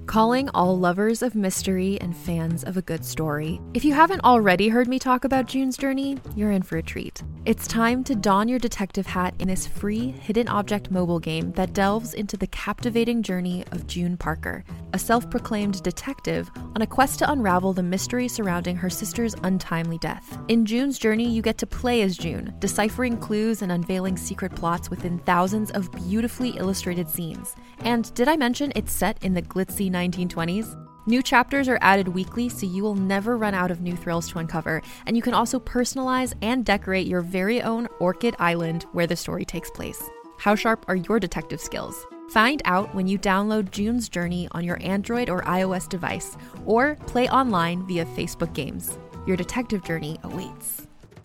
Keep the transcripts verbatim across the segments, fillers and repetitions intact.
Calling all lovers of mystery and fans of a good story. If you haven't already heard me talk about June's Journey, you're in for a treat. It's time to don your detective hat in this free hidden object mobile game that delves into the captivating journey of June Parker, a self-proclaimed detective on a quest to unravel the mystery surrounding her sister's untimely death. In June's Journey, you get to play as June, deciphering clues and unveiling secret plots within thousands of beautifully illustrated scenes. And did I mention it's set in the glitzy nineteen twenties? New chapters are added weekly, so you will never run out of new thrills to uncover, and you can also personalize and decorate your very own Orchid Island where the story takes place. How sharp are your detective skills? Find out when you download June's Journey on your Android or iOS device, or play online via Facebook Games. Your detective journey awaits.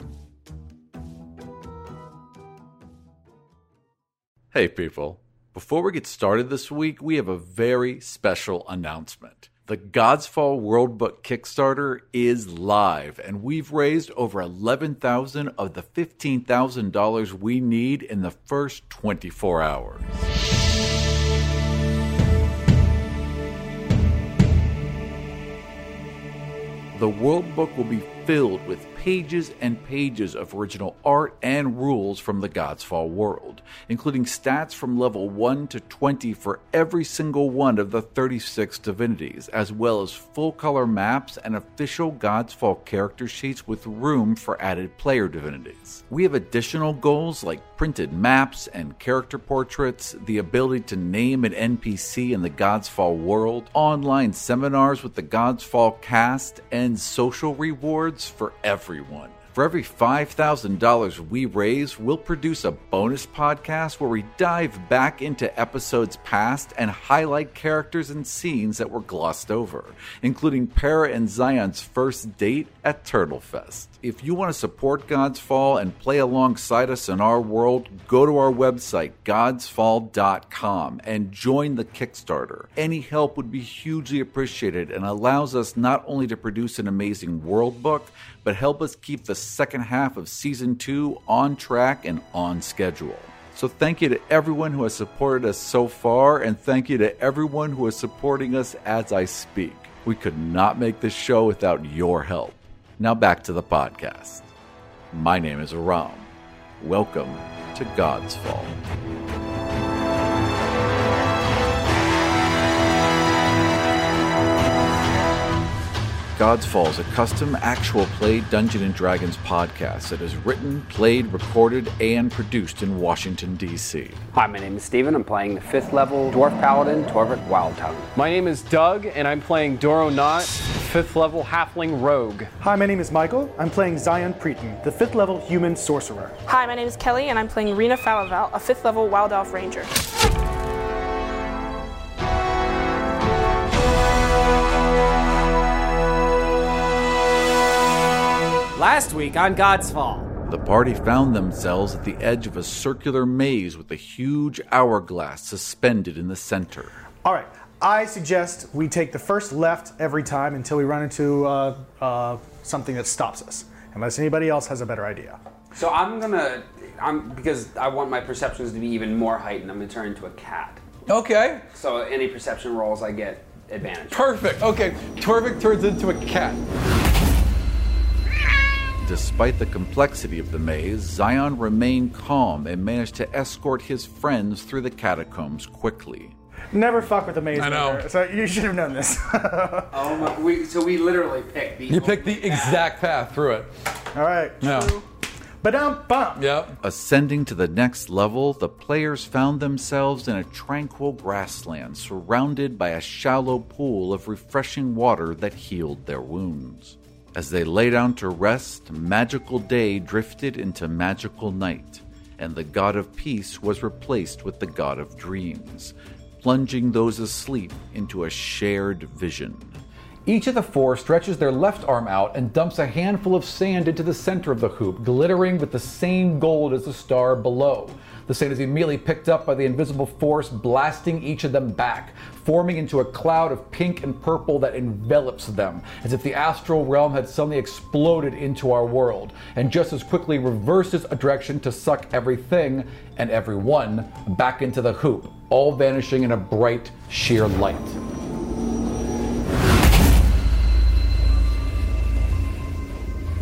Hey people, before we get started this week, we have a very special announcement. The Godsfall World Book Kickstarter is live, and we've raised over eleven thousand dollars of the fifteen thousand dollars we need in the first twenty-four hours. The World Book will be filled with pages and pages of original art and rules from the Godsfall world, including stats from level one to twenty for every single one of the thirty-six divinities, as well as full-color maps and official Godsfall character sheets with room for added player divinities. We have additional goals like printed maps and character portraits, the ability to name an N P C in the Godsfall world, online seminars with the Godsfall cast, and social rewards for everyone. For every five thousand dollars we raise, we'll produce a bonus podcast where we dive back into episodes past and highlight characters and scenes that were glossed over, including Para and Zion's first date at Turtlefest. If you want to support Godsfall and play alongside us in our world, go to our website, godsfall dot com, and join the Kickstarter. Any help would be hugely appreciated and allows us not only to produce an amazing world book, but help us keep the second half of Season two on track and on schedule. So thank you to everyone who has supported us so far, and thank you to everyone who is supporting us as I speak. We could not make this show without your help. Now back to the podcast. My name is Aram. Welcome to Godsfall. Godsfall is a custom actual play Dungeons and Dragons podcast that is written, played, recorded, and produced in Washington, D C Hi, my name is Steven. I'm playing the fifth level Dwarf Paladin, Torvik Wildtongue. My name is Doug, and I'm playing Doro Knot, fifth level Halfling Rogue. Hi, my name is Michael. I'm playing Zion Preeton, the fifth level Human Sorcerer. Hi, my name is Kelly, and I'm playing Rena Falaval, a fifth level Wild Elf Ranger. Last week on Godsfall, the party found themselves at the edge of a circular maze with a huge hourglass suspended in the center. All right, I suggest we take the first left every time until we run into uh, uh, something that stops us, unless anybody else has a better idea. So I'm gonna, I'm because I want my perceptions to be even more heightened, I'm gonna turn into a cat. Okay. So any perception rolls I get advantage. Perfect. Okay, Torvik turns into a cat. Despite the complexity of the maze, Zion remained calm and managed to escort his friends through the catacombs quickly. Never fuck with the maze. I know. Maker, so you should have known this. Oh my! We, so we literally picked the. You picked the exact path through it. All right. Yeah. Ba-dum bum. Yep. Ascending to the next level, the players found themselves in a tranquil grassland surrounded by a shallow pool of refreshing water that healed their wounds. As they lay down to rest, magical day drifted into magical night, and the god of peace was replaced with the god of dreams, plunging those asleep into a shared vision. Each of the four stretches their left arm out and dumps a handful of sand into the center of the hoop, glittering with the same gold as the star below. The sand is immediately picked up by the invisible force, blasting each of them back, forming into a cloud of pink and purple that envelops them, as if the astral realm had suddenly exploded into our world, and just as quickly reverses a direction to suck everything and everyone back into the hoop, all vanishing in a bright, sheer light.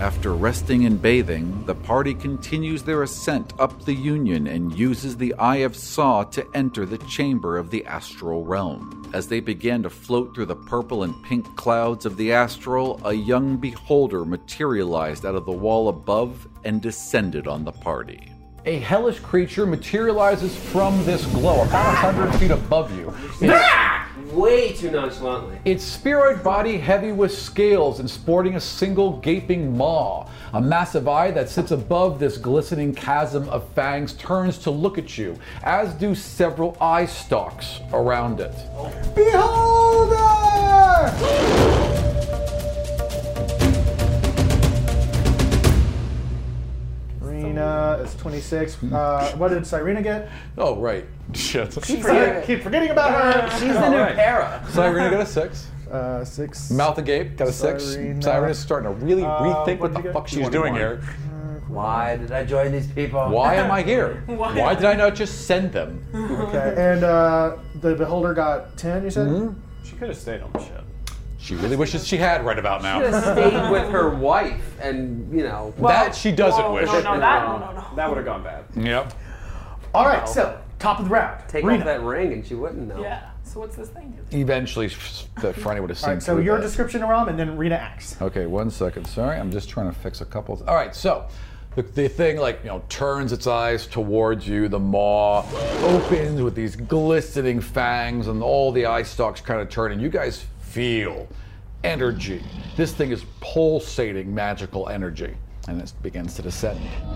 After resting and bathing, the party continues their ascent up the Union and uses the Eye of Saw to enter the chamber of the astral realm. As they began to float through the purple and pink clouds of the astral, a young beholder materialized out of the wall above and descended on the party. A hellish creature materializes from this glow about one hundred feet above you. It's, Way too nonchalantly. its spheroid body heavy with scales and sporting a single gaping maw. A massive eye that sits above this glistening chasm of fangs turns to look at you, as do several eye stalks around it. Beholder! Rena is twenty-six. Uh, what did Cyrena get? Oh, right. Shit. Keep forgetting, keep forgetting about her. She's the new right. para. Cyrena got a six. Uh, six. Mouth agape got a six. Cyrena. Cyrena's starting to really Uh, rethink what what did the you fuck get? she's doing here. Why did I join these people? Why am I here? Why? Why did I not just send them? Okay, and uh, the beholder got ten, you said? Mm-hmm. She could have stayed on the ship. She really wishes she had right about now. Should have stayed with her wife, and you know. That she doesn't Whoa, wish. No, no, that, no, no, no. That would have gone bad. Yep. All right, so top of the round. Take Rena. off that ring, and she wouldn't know. Yeah. So what's this thing do? Eventually, the Franny would have seen All right, so through your that. description, Aram, and then Rena acts. Okay, one second. Sorry, I'm just trying to fix a couple. Of... All right, so the, the thing like you know turns its eyes towards you. The maw opens with these glistening fangs, and all the eye stalks kind of turn, and you guys feel energy. This thing is pulsating magical energy, and it begins to descend.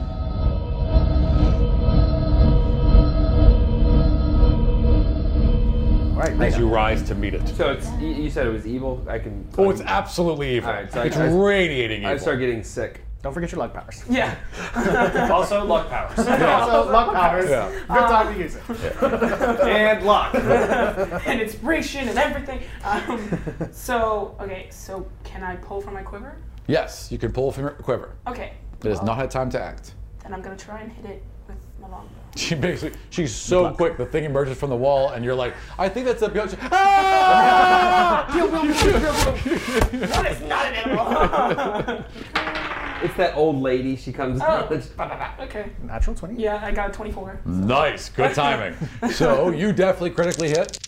All right, As Rena. you rise to meet it. So it's you you said it was evil. I can. Oh, it's absolutely evil. All right, so I- it's I- radiating evil. I start getting sick. Don't forget your luck powers. Yeah. Also, luck powers. Also, luck powers. Yeah. Good time to use it. And luck. And inspiration and everything. Um, so, okay, so can I pull from my quiver? Yes, you can pull from your quiver. Okay. It has well, not had time to act. Then I'm gonna try and hit it with my longbow. She basically, she's so quick, the thing emerges from the wall, and you're like, I think that's a behind. Ah! That is not an animal. It's that old lady. She comes. Oh, okay. Natural twenty. Yeah, I got a twenty-four. Nice, good timing. So you definitely critically hit.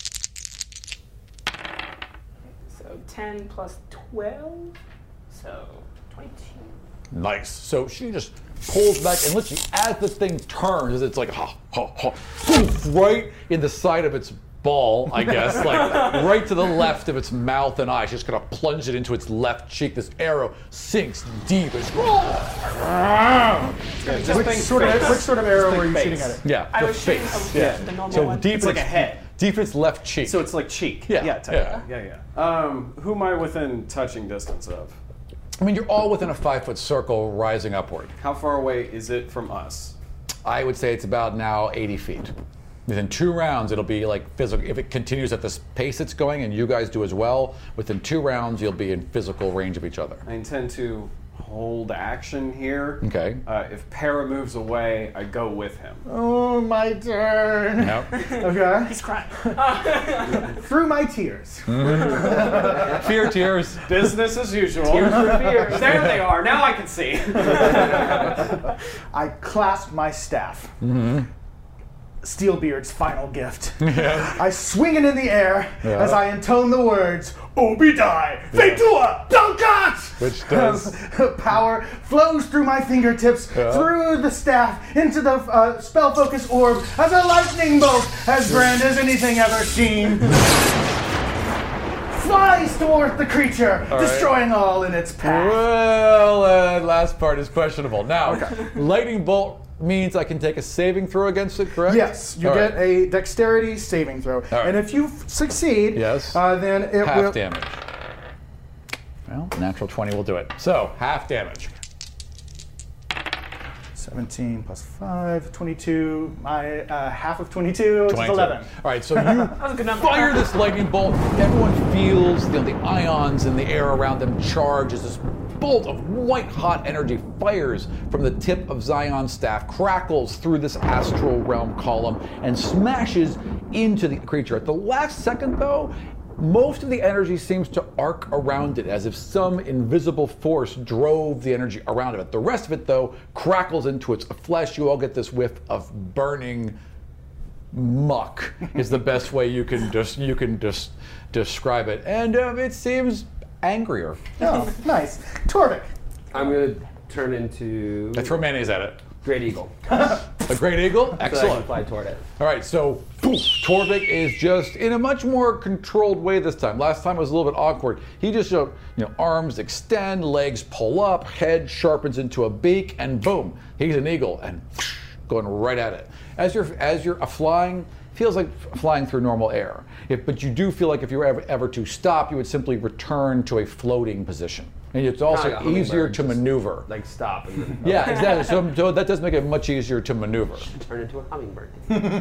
So ten plus twelve, so twenty-two. Nice. So she just pulls back and literally, as the thing turns, it's like ha ha ha, poof, right in the side of its ball, I guess, like right to the left of its mouth and eyes. She's gonna plunge it into its left cheek. This arrow sinks deep. It's Just Which think sort, of, face. which sort of arrow Just were you think shooting face. at it? yeah, I the was shooting face. a- Yeah, the normal so one. deep It's in like a its- head. Deep in its left cheek. So it's like cheek. Yeah, Yeah. technically. yeah. Yeah. Yeah. Um, who am I within touching distance of? I mean, you're all within a five foot circle rising upward. How far away is it from us? I would say it's about now eighty feet. Within two rounds, it'll be like physical. If it continues at this pace it's going, and you guys do as well, within two rounds, you'll be in physical range of each other. I intend to hold action here. Okay. Uh, if Para moves away, I go with him. Oh, my turn. Yep. Okay. He's crying. Through my tears. Fear tears. Business as usual. Fear. There they are. Now I can see. I clasp my staff. Steelbeard's final gift. I swing it in the air Yeah. as I intone the words, Obidai, Fetua, Donkat! Which does. Power flows through my fingertips, Yeah. through the staff, into the uh, spell-focused orb, as a lightning bolt, as grand as anything ever seen. Flies toward the creature, right. destroying all in its path. Well, uh, last part is questionable. Now, lightning bolt means I can take a saving throw against it, correct? Yes, you All get right. a dexterity saving throw. right. And if you f- succeed, Yes. uh, then it half will. damage. Well, natural twenty will do it. So, half damage. seventeen plus five, twenty-two. My uh, half of twenty-two, which is twenty-two. eleven. All right, so you was a good number. fire this lightning bolt. Everyone feels you know, the ions in the air around them charge as this bolt of white-hot energy fires from the tip of Zion's staff, crackles through this astral realm column, and smashes into the creature. At the last second, though, most of the energy seems to arc around it as if some invisible force drove the energy around it. The rest of it, though, crackles into its flesh. You all get this whiff of burning muck is the best way you can just you can just describe it. And um, it seems angrier. Oh, nice. Torvik. I'm gonna turn into I throw mayonnaise at it. Great Eagle. A great eagle? So I can Excellent. fly toward it. All right, so poof, Torvik is just in a much more controlled way this time. Last time it was a little bit awkward. He just showed, you know, arms extend, legs pull up, head sharpens into a beak, and boom, he's an eagle and going right at it. As you're as you're flying, feels like flying through normal air. If, but you do feel like if you were ever, ever to stop, you would simply return to a floating position. And it's also Kinda like a easier hummingbird, to just maneuver. Like stop and then Yeah, exactly. So, so that does make it much easier to maneuver. turn into a hummingbird.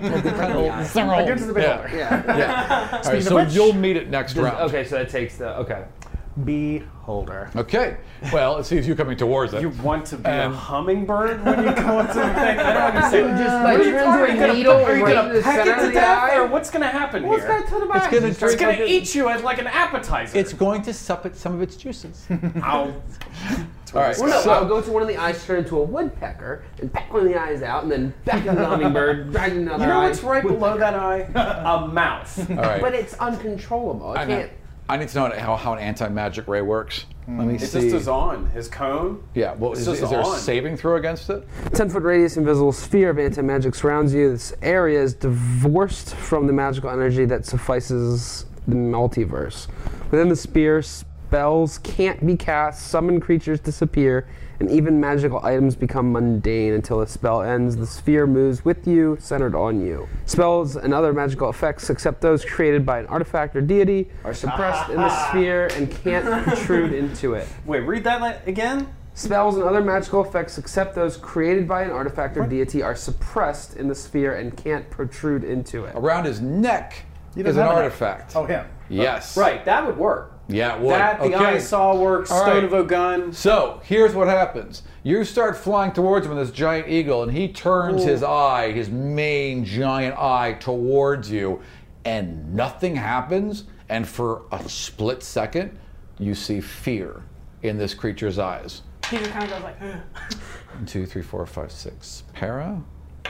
Against the beholder. Yeah. Yeah. yeah. All right, Speaking of so which- you'll meet it next round. Okay, so that takes the okay. Beholder. Okay. Well, let's see if you're coming towards it. You want to be Um, a hummingbird when you go into the thing? I don't understand. Just What like are you turn talking- into a are you needle gonna, are you right gonna in the peck center it of to the death, eye? or what's gonna happen What's here? that to the It's back? gonna Just drink It's gonna like a- eat you as like an appetizer. It's going to sup at some of its juices. Ow. All right. Well, no, so, I'll go to one of the eyes, turn into a woodpecker, and peck one of the eyes out, and then back into the hummingbird, drag another You know eye. what's right below that eye? A mouth. all right. But it's uncontrollable. I, I, know. can't. I need to know how, how an anti-magic ray works. Let me It see. just is on. His cone. Yeah. Well, It's is, just is there a on. saving throw against it? ten foot radius invisible sphere of anti-magic surrounds you. This area is divorced from the magical energy that suffices the multiverse. Within the sphere, spells can't be cast, summoned creatures disappear, and even magical items become mundane until the spell ends. The sphere moves with you, centered on you. Spells and other magical effects, except those created by an artifact or deity, are suppressed in the sphere and can't protrude into it. Wait, read that li- again? Spells and other magical effects, except those created by an artifact or deity, are suppressed in the sphere and can't protrude into it. Around his neck He is doesn't an have a neck. artifact. Oh, him. Yes. Right, that would work. Yeah, it would. That, the okay. eye saw works, All Stone right. of Ogun. So here's what happens. You start flying towards him with this giant eagle, and he turns his eye, his main giant eye, towards you, and nothing happens. And for a split second, you see fear in this creature's eyes. He just kind of goes like, ugh. One, two, three, four, five, six. Para.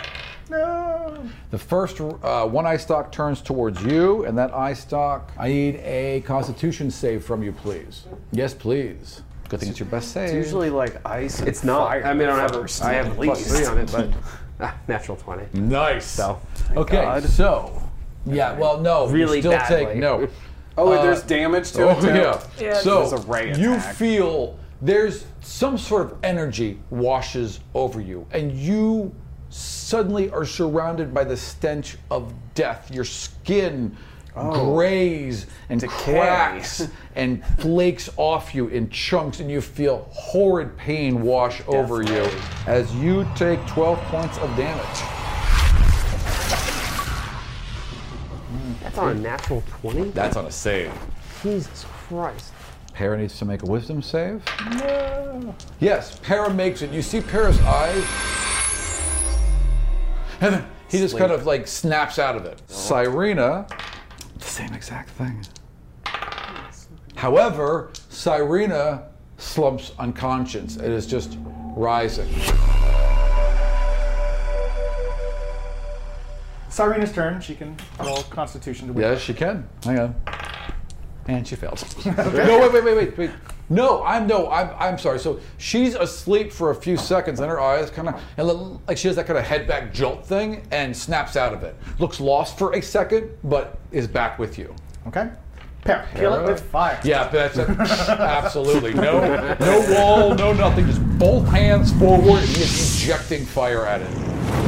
No. The first uh, one eye stalk turns towards you, and that eye stalk, I need a Constitution save from you, please. Yes, please. Good thing it's your best save. It's usually like ice and It's not. fire I mean, I don't have. first, A, I have at a plus least. three on it, but ah, natural twenty. Nice. So, okay, God. so yeah, well, no, Really you still badly. take no. Oh, Uh, there's damage to Oh it too. yeah. Yeah, So there's a ray you attack. feel there's some sort of energy washes over you, and you suddenly are surrounded by the stench of death. Your skin grays and Decay. cracks and flakes off you in chunks, and you feel horrid pain wash over you as you take twelve points of damage. that's on a natural twenty. That's on a save. Jesus Christ. Para needs to make a wisdom save. No. Yes, Para makes it. You see Para's eyes, and then he just kind of like snaps out of it. Cyrena, the same exact thing. However, Cyrena slumps unconscious. It is just rising. Cyrena's turn. She can roll Constitution to win. Yes, she can. Hang on. And she failed. No, wait, wait, wait, wait, wait. No, I'm no, I'm, I'm sorry. So she's asleep for a few seconds, and her eyes kind of, and look like she has that kind of head back jolt thing, and snaps out of it. Looks lost for a second, but is back with you. Okay. Para. Kill it with fire. Yeah, that's it. Absolutely. No, no wall, no nothing. Just both hands forward, and he is ejecting fire at it.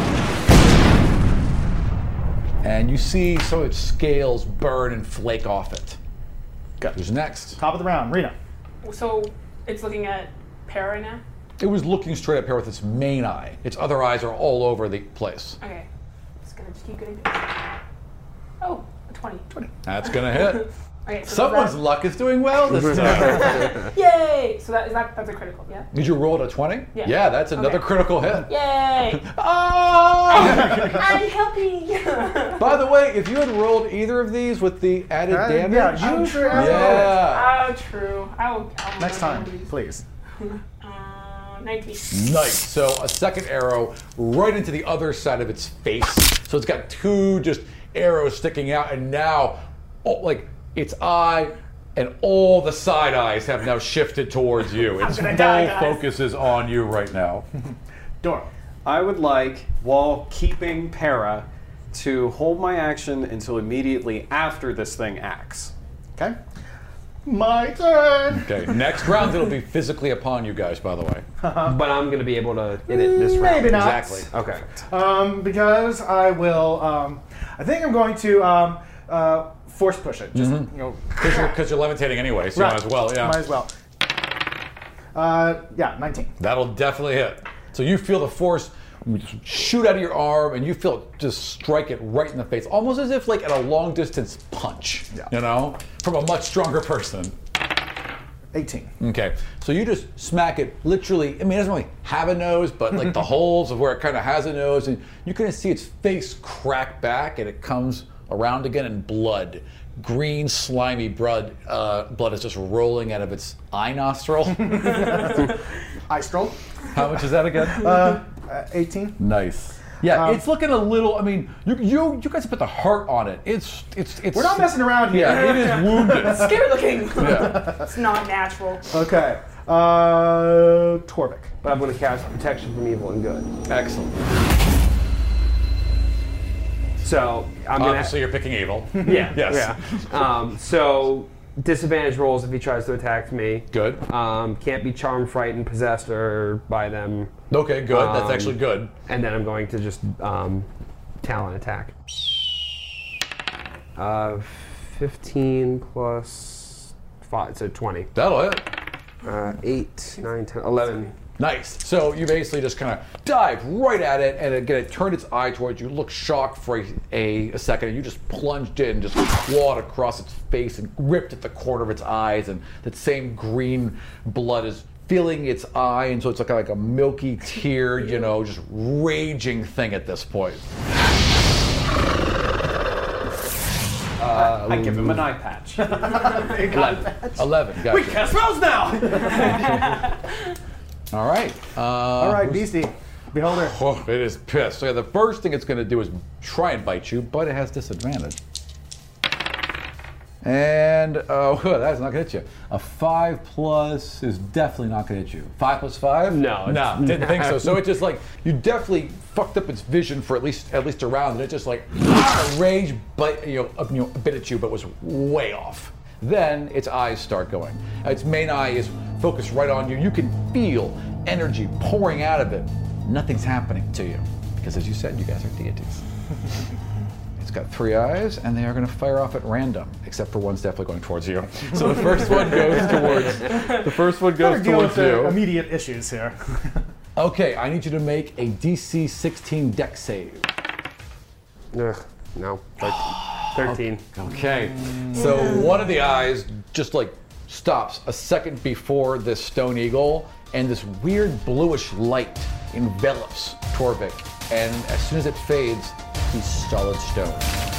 And you see some of its scales burn and flake off it. Good. Who's next? Top of the round. Rena. So it's looking at Para right now? It was looking straight at Para with its main eye. Its other eyes are all over the place. Okay. Just gonna just keep getting. Oh, a twenty. twenty. That's gonna hit. Okay, so Someone's that, luck is doing well this time. yay! So that is that. That's a critical. Yeah. Did you roll at a twenty? Yeah. Yeah, that's another Okay. critical hit. Yay! Oh! I'm helping. By the way, if you had rolled either of these with the added Uh, damage, yeah, you sure have yeah. Oh, true. I will. I will Next time, remember these. please. Uh, nineteen. Nice. So a second arrow right into the other side of its face. So it's got two just arrows sticking out, and now, oh, like its eye and all the side eyes have now shifted towards you. Its gonna full die, guys. focus is on you right now. Doro. I would like, while keeping Para, to hold my action until immediately after this thing acts. Okay. My turn. Okay. Next round, it'll be physically upon you guys. By the way. But I'm going to be able to hit it this round. Maybe not. Exactly. Okay. Um, because I will. Um, I think I'm going to um, uh, force push it. Just you know, Because you're, 'cause you're levitating anyway, so right. you might as well. Yeah. Might as well. Uh, yeah, nineteen. That'll definitely hit. So you feel the force just shoot out of your arm, and you feel it just strike it right in the face, almost as if like at a long distance punch. Yeah. You know, from a much stronger person. eighteen. Okay, so you just smack it literally. I mean, it doesn't really have a nose, but like the holes of where it kind of has a nose, and you kind of see its face crack back, and it comes around again, and blood, green, slimy blood, uh, blood is just rolling out of its eye nostril. I stroll. How much is that again? Uh, uh, eighteen. Nice. Yeah, Um, it's looking a little. I mean, you you you guys put the heart on it. It's it's it's. We're not messing around here. Yeah, it is wounded. Scary looking. Yeah. It's not natural. Okay. Uh, Torvik. But I'm going to cast Protection from Evil and Good. Excellent. So I'm going Obviously, to. you're picking evil. Yeah. Yes. Yeah. Um, so disadvantage rolls if he tries to attack me. Good. Um, can't be charmed, frightened, possessed, or by them. Okay, good. That's Um, actually good. And then I'm going to just um, talon attack. Uh, fifteen plus five, so twenty. That'll hit. Uh, eight, nine, ten, eleven. Nice. So you basically just kind of dive right at it, and again, it turned its eye towards you, looked shocked for a, a second, and you just plunged in, just clawed across its face and ripped at the corner of its eyes, and that same green blood is filling its eye, and so it's like a, like a milky tear, you know, just raging thing at this point. Uh, I give him an eye patch. eleven. eleven, gotcha. We cast spells now! All right. Uh, All right, Beastie. Beholder. Oh, it is pissed. So yeah, the first thing it's going to do is try and bite you, but it has disadvantage. And oh, that's not going to hit you. A five plus is definitely not going to hit you. Five plus five? No, it's no, didn't think so. So it just like you definitely fucked up its vision for at least at least a round, and it just like ah, rage, bite, you know, you know, bit at you, but was way off. Then its eyes start going. Its main eye is focused right on you. You can feel energy pouring out of it. Nothing's happening to you because, as you said, you guys are deities. It's got three eyes, and they are going to fire off at random, except for one's definitely going towards you. So the first one goes towards. The first one Gotta goes deal with towards the you. immediate issues here. Okay, I need you to make a D C sixteen dex save. Ugh, no. thirteen. Okay, so one of the eyes just like stops a second before this stone eagle, and this weird bluish light envelops Torvik, and as soon as it fades, he's solid stone.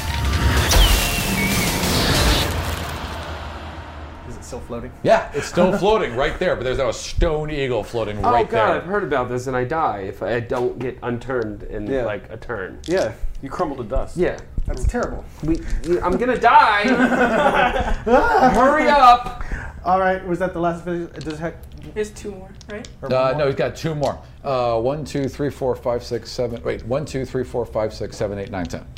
Is it still floating? Yeah, it's still floating right there, but there's now a stone eagle floating Oh right god, there. I've heard about this, and I die if I don't get unturned in Yeah. like a turn. Yeah, you crumble to dust. Yeah. That's terrible. We, I'm gonna die. Hurry up. All right, was that the last video? Does it have, There's two more, right? or Uh, one no, more? he's got two more. Uh, one, two, three, four, five, six, seven. Wait, one, two, three, four, five, six, seven, eight, nine, ten.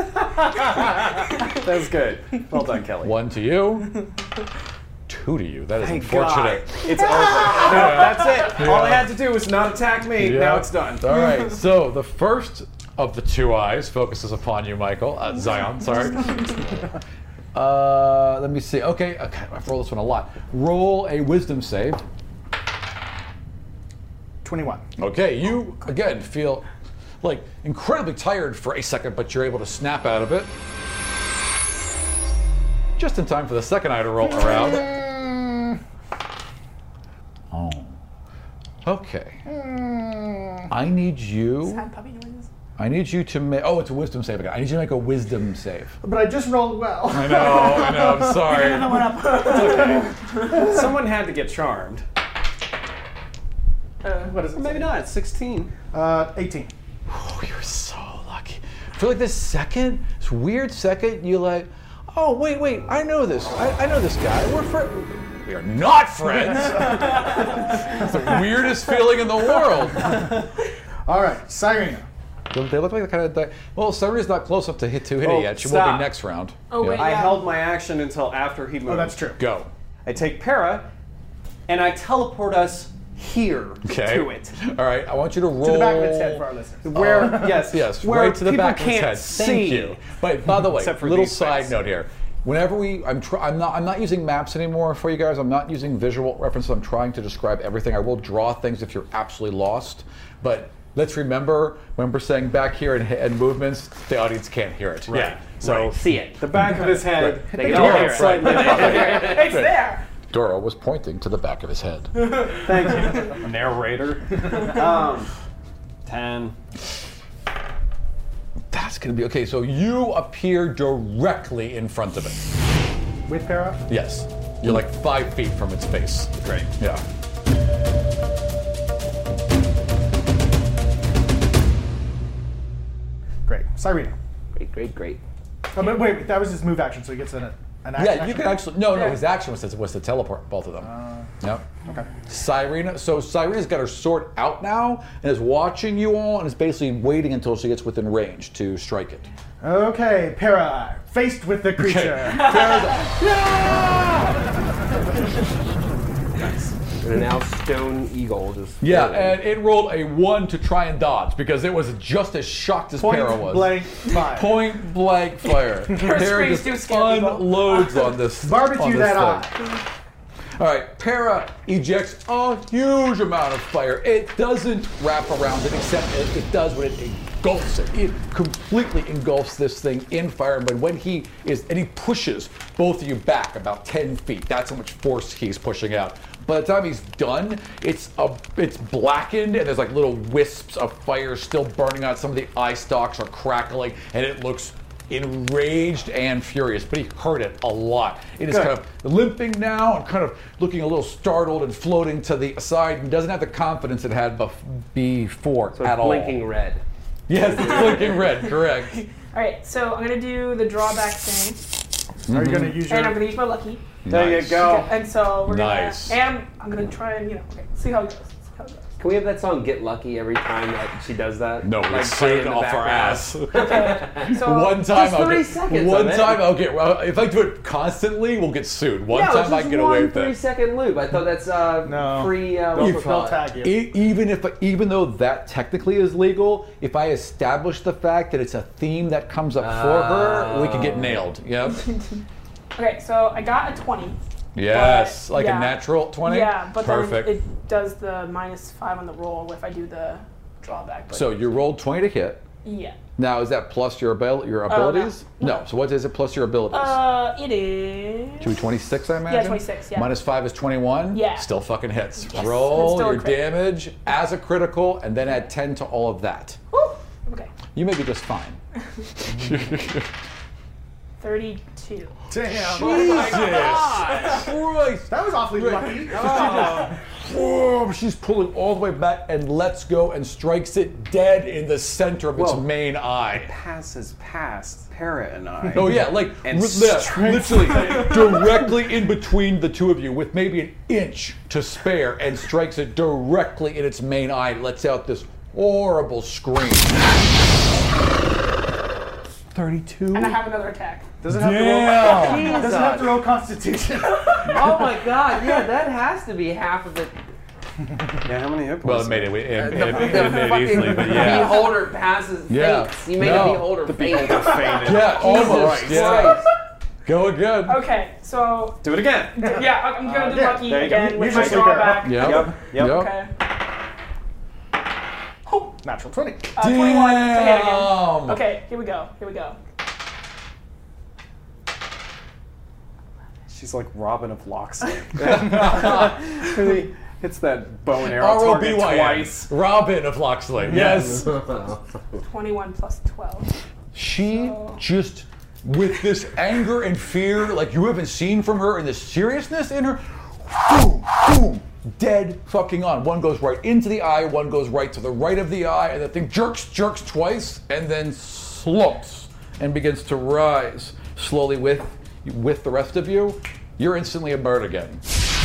That was good. Well done, Kelly. One to you. Two to you. That is Thank unfortunate. God. It's over. No, that's it. All I had to do was not attack me. Yeah. Now it's done. All right. So the first of the two eyes focuses upon you, Michael. Uh, Zion, sorry. Uh, let me see. Okay, okay, I've rolled this one a lot. Roll a wisdom save. twenty-one. Okay, you again feel like incredibly tired for a second, but you're able to snap out of it. Just in time for the second eye to roll around. Oh. Okay. I need you. Sad puppy noises. I need you to make. Oh, it's a wisdom save again. I need you to make a wisdom save. But I just rolled well. I know. I know. I'm sorry. Another one up. Okay. Someone had to get charmed. Uh, What is it? Maybe not. It's sixteen. Uh, eighteen. Oh, you're so lucky. For like this second, this weird second, you like, oh wait, wait, I know this. I, I know this guy. We're friends. We are not friends. It's the weirdest feeling in the world. All right, Cyrena. Don't they look like the kind of di- well, Sarena's not close enough to hit to hit Oh, it yet. She stop. won't be next round. Oh, wait. I Yeah. held my action until after he moved. Oh, that's true. Go. I take Para, and I teleport us here Okay. to it. All right. I want you to roll. To the back of its head for our listeners. Where, yes, Yes, where right to the people back of his can't head. see. Thank you. But by the way, Except for little these side things. note here. Whenever we, I'm, tr- I'm not, I'm not using maps anymore for you guys. I'm not using visual references. I'm trying to describe everything. I will draw things if you're absolutely lost. But let's remember when we're saying back here and, and movements, the audience can't hear it. Right. Yeah. So See it. The back of his head. They can the all head hear it. slightly above it. It's there. Dora was pointing to the back of his head. Thank you, narrator. Um, ten. That's gonna be okay. So you appear directly in front of it. With Para? Yes. You're like five feet from its face. Great. Yeah. Great. Cyrena. Great, great, great. Oh, but wait, wait, that was his move action, so he gets an, an action. Yeah, you action? can actually. No, no. His action was to, was to teleport both of them. Yep. Okay. Cyrena. So Cyrena's got her sword out now and is watching you all and is basically waiting until she gets within range to strike it. Okay, Para, faced with the creature. And now Stone Eagle just. Yeah, and it rolled a one to try and dodge because it was just as shocked as Point Para was. blank fire. Point blank fire. Para screams just too scary, people. unloads on this. Barbecue on this that thing. eye. All right, Para ejects a huge amount of fire. It doesn't wrap around it, except it, it does when it engulfs it. It completely engulfs this thing in fire. But when he is, and he pushes both of you back about ten feet. That's how much force he's pushing out. By the time he's done, it's a, it's blackened, and there's like little wisps of fire still burning out. Some of the eye stalks are crackling, and it looks enraged and furious, but he hurt it a lot. It is Good. kind of limping now and kind of looking a little startled and floating to the side and doesn't have the confidence it had bef- before So at it's all. blinking red. Yes, it's blinking red, correct. All right, so I'm gonna do the drawback thing, Are you going to use your... and I'm gonna use my lucky. There Nice. you go. And so we're Nice. gonna, and I'm gonna try and you know, okay, see how it goes. See how it goes. Can we have that song "Get Lucky" every time that she does that? No, Like, it's play in sued the off our background? ass. So One time Just I'll three get seconds one of it. time I'll get well, if I do it constantly, we'll get sued. One Yeah, it was time I just can get one away with three it. second loop. I thought that's uh, No. free. Uh, They'll, what's it they'll called? tag you. E- even if, even though that technically is legal, if I establish the fact that it's a theme that comes up for her, we can get nailed. Yep. Okay, so I got a twenty. Yes, But, like yeah. a natural twenty. Yeah, but perfect. then it does the minus five on the roll if I do the drawback. But So you rolled twenty to hit. yeah. Now is that plus your abil- your no. abilities? no. So what is it plus your abilities? Uh, it is. Should be twenty-six, I imagine. twenty-six, yeah. Minus five is twenty-one. Yeah. Still fucking hits. Yes, Roll it's still a your crit. damage as a critical, and then add ten to all of that. Woo! Okay. You may be just fine. Thirty-two. Damn. Christ! That was awfully lucky. Whoa, she's pulling all the way back and lets go and strikes it dead in the center of its Whoa. main eye. Passes past Para and I. Oh yeah, like And ri- yeah, strikes literally directly in between the two of you with maybe an inch to spare and strikes it directly in its main eye and lets out this horrible scream. thirty-two. And I have another attack. Doesn't have to Damn. roll. Doesn't have to roll Constitution. Oh my god! Yeah, that has to be half of it. Yeah, how many hit points? Well, it made it, it, it, The, it, the it made fucking easily, but yeah. beholder passes. Yeah. Faints. You made No. a beholder faint. Fainted. Yeah, almost. Jesus Yeah. Christ. Go again. Okay, so Do it again. yeah, I'm gonna do yeah, lucky there you go. again with Usually my sleep drawback. arrow. Yep. Yep. Yep. Okay. Oh, Natural twenty. uh, twenty-one to hit again. Damn. Okay, here we go. Here we go. She's like Robin of Locksley. Really hits that bow and arrow R O B target Y N. twice. Robin of Locksley. Yes. twenty-one plus twelve. She just, with this anger and fear, like you haven't seen from her, and this seriousness in her, boom, boom, dead fucking on. One goes right into the eye, one goes right to the right of the eye, and the thing jerks, jerks twice, and then slumps and begins to rise slowly with, with the rest of you. You're instantly a bird again.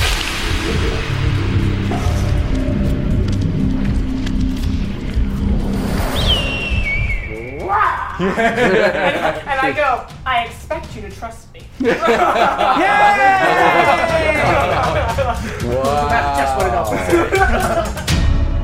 and, and I go, I expect you to trust me. Yay! Wow. That's just what it all said.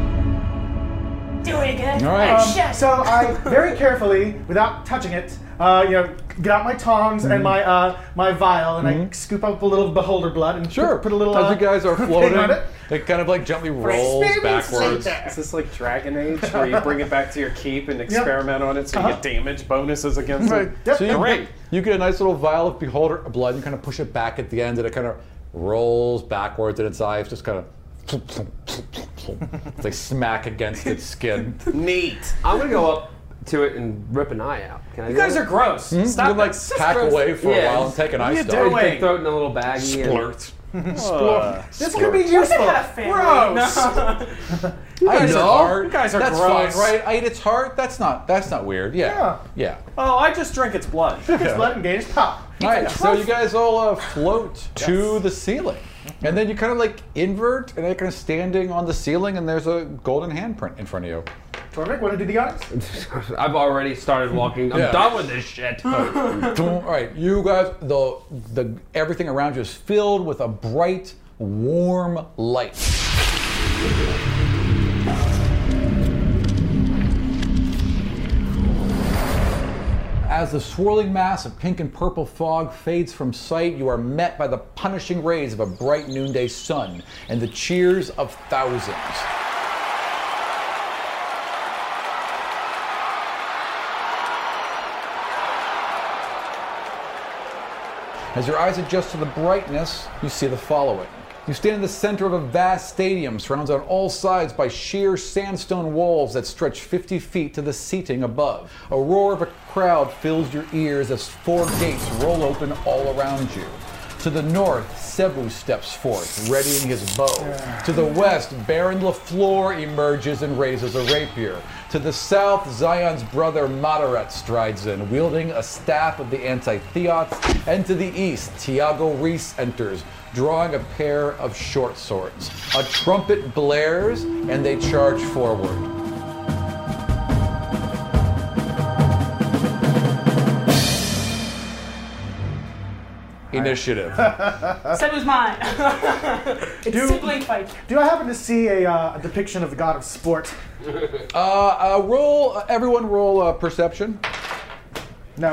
Do it again. All right. Oh, shit. So I very carefully, without touching it, uh, you know, get out my tongs Mm-hmm. and my uh, my vial, and I scoop up a little beholder blood and Sure. put, put a little. As Uh, you guys are thing floating, on it. it kind of like gently rolls backwards. Is this like Dragon Age, where you bring it back to your keep and experiment on it so you Uh-huh. get damage bonuses against Right. it? Yep. So you, Great. you get a nice little vial of beholder blood, and you kind of push it back at the end, and it kind of rolls backwards in its eyes, just kind of. It's like smack against its skin. Neat. I'm gonna go up to it and rip an eye out. Can I You do guys that? are gross. You Stop can like this. pack away for a Yeah. while and take an eye you stuff. doing? You can throw it in a little baggie. and- Splurt. Uh, This could be What if useful. they had a family? Gross. No. You guys are- heart. you guys are That's gross. fine, right? I ate its heart. That's not. That's not weird. Yeah. Yeah. Oh, I just drink its blood. It's blood and gains pop. All right. So you guys all uh, float to the ceiling, and then you kind of like invert, and you're kind of standing on the ceiling, and there's a golden handprint in front of you. Torvik, want to do the honors? I've already started walking. I'm Yeah. done with this shit. All right, you guys. The the everything around you is filled with a bright, warm light. As the swirling mass of pink and purple fog fades from sight, you are met by the punishing rays of a bright noonday sun and the cheers of thousands. As your eyes adjust to the brightness, you see the following. You stand in the center of a vast stadium surrounded on all sides by sheer sandstone walls that stretch fifty feet to the seating above. A roar of a crowd fills your ears as four gates roll open all around you. To the north, Sebu steps forth, readying his bow. To the west, Baron LaFleur emerges and raises a rapier. To the south, Zion's brother Madaret strides in, wielding a staff of the Anti-Theots. And to the east, Tiago Reese enters, drawing a pair of short swords. A trumpet blares, and they charge forward. Initiative. Sebu's mine. It's Do- sibling fight. Do I happen to see a, uh, a depiction of the god of sport? Uh, uh, roll, uh, everyone roll uh, perception. No.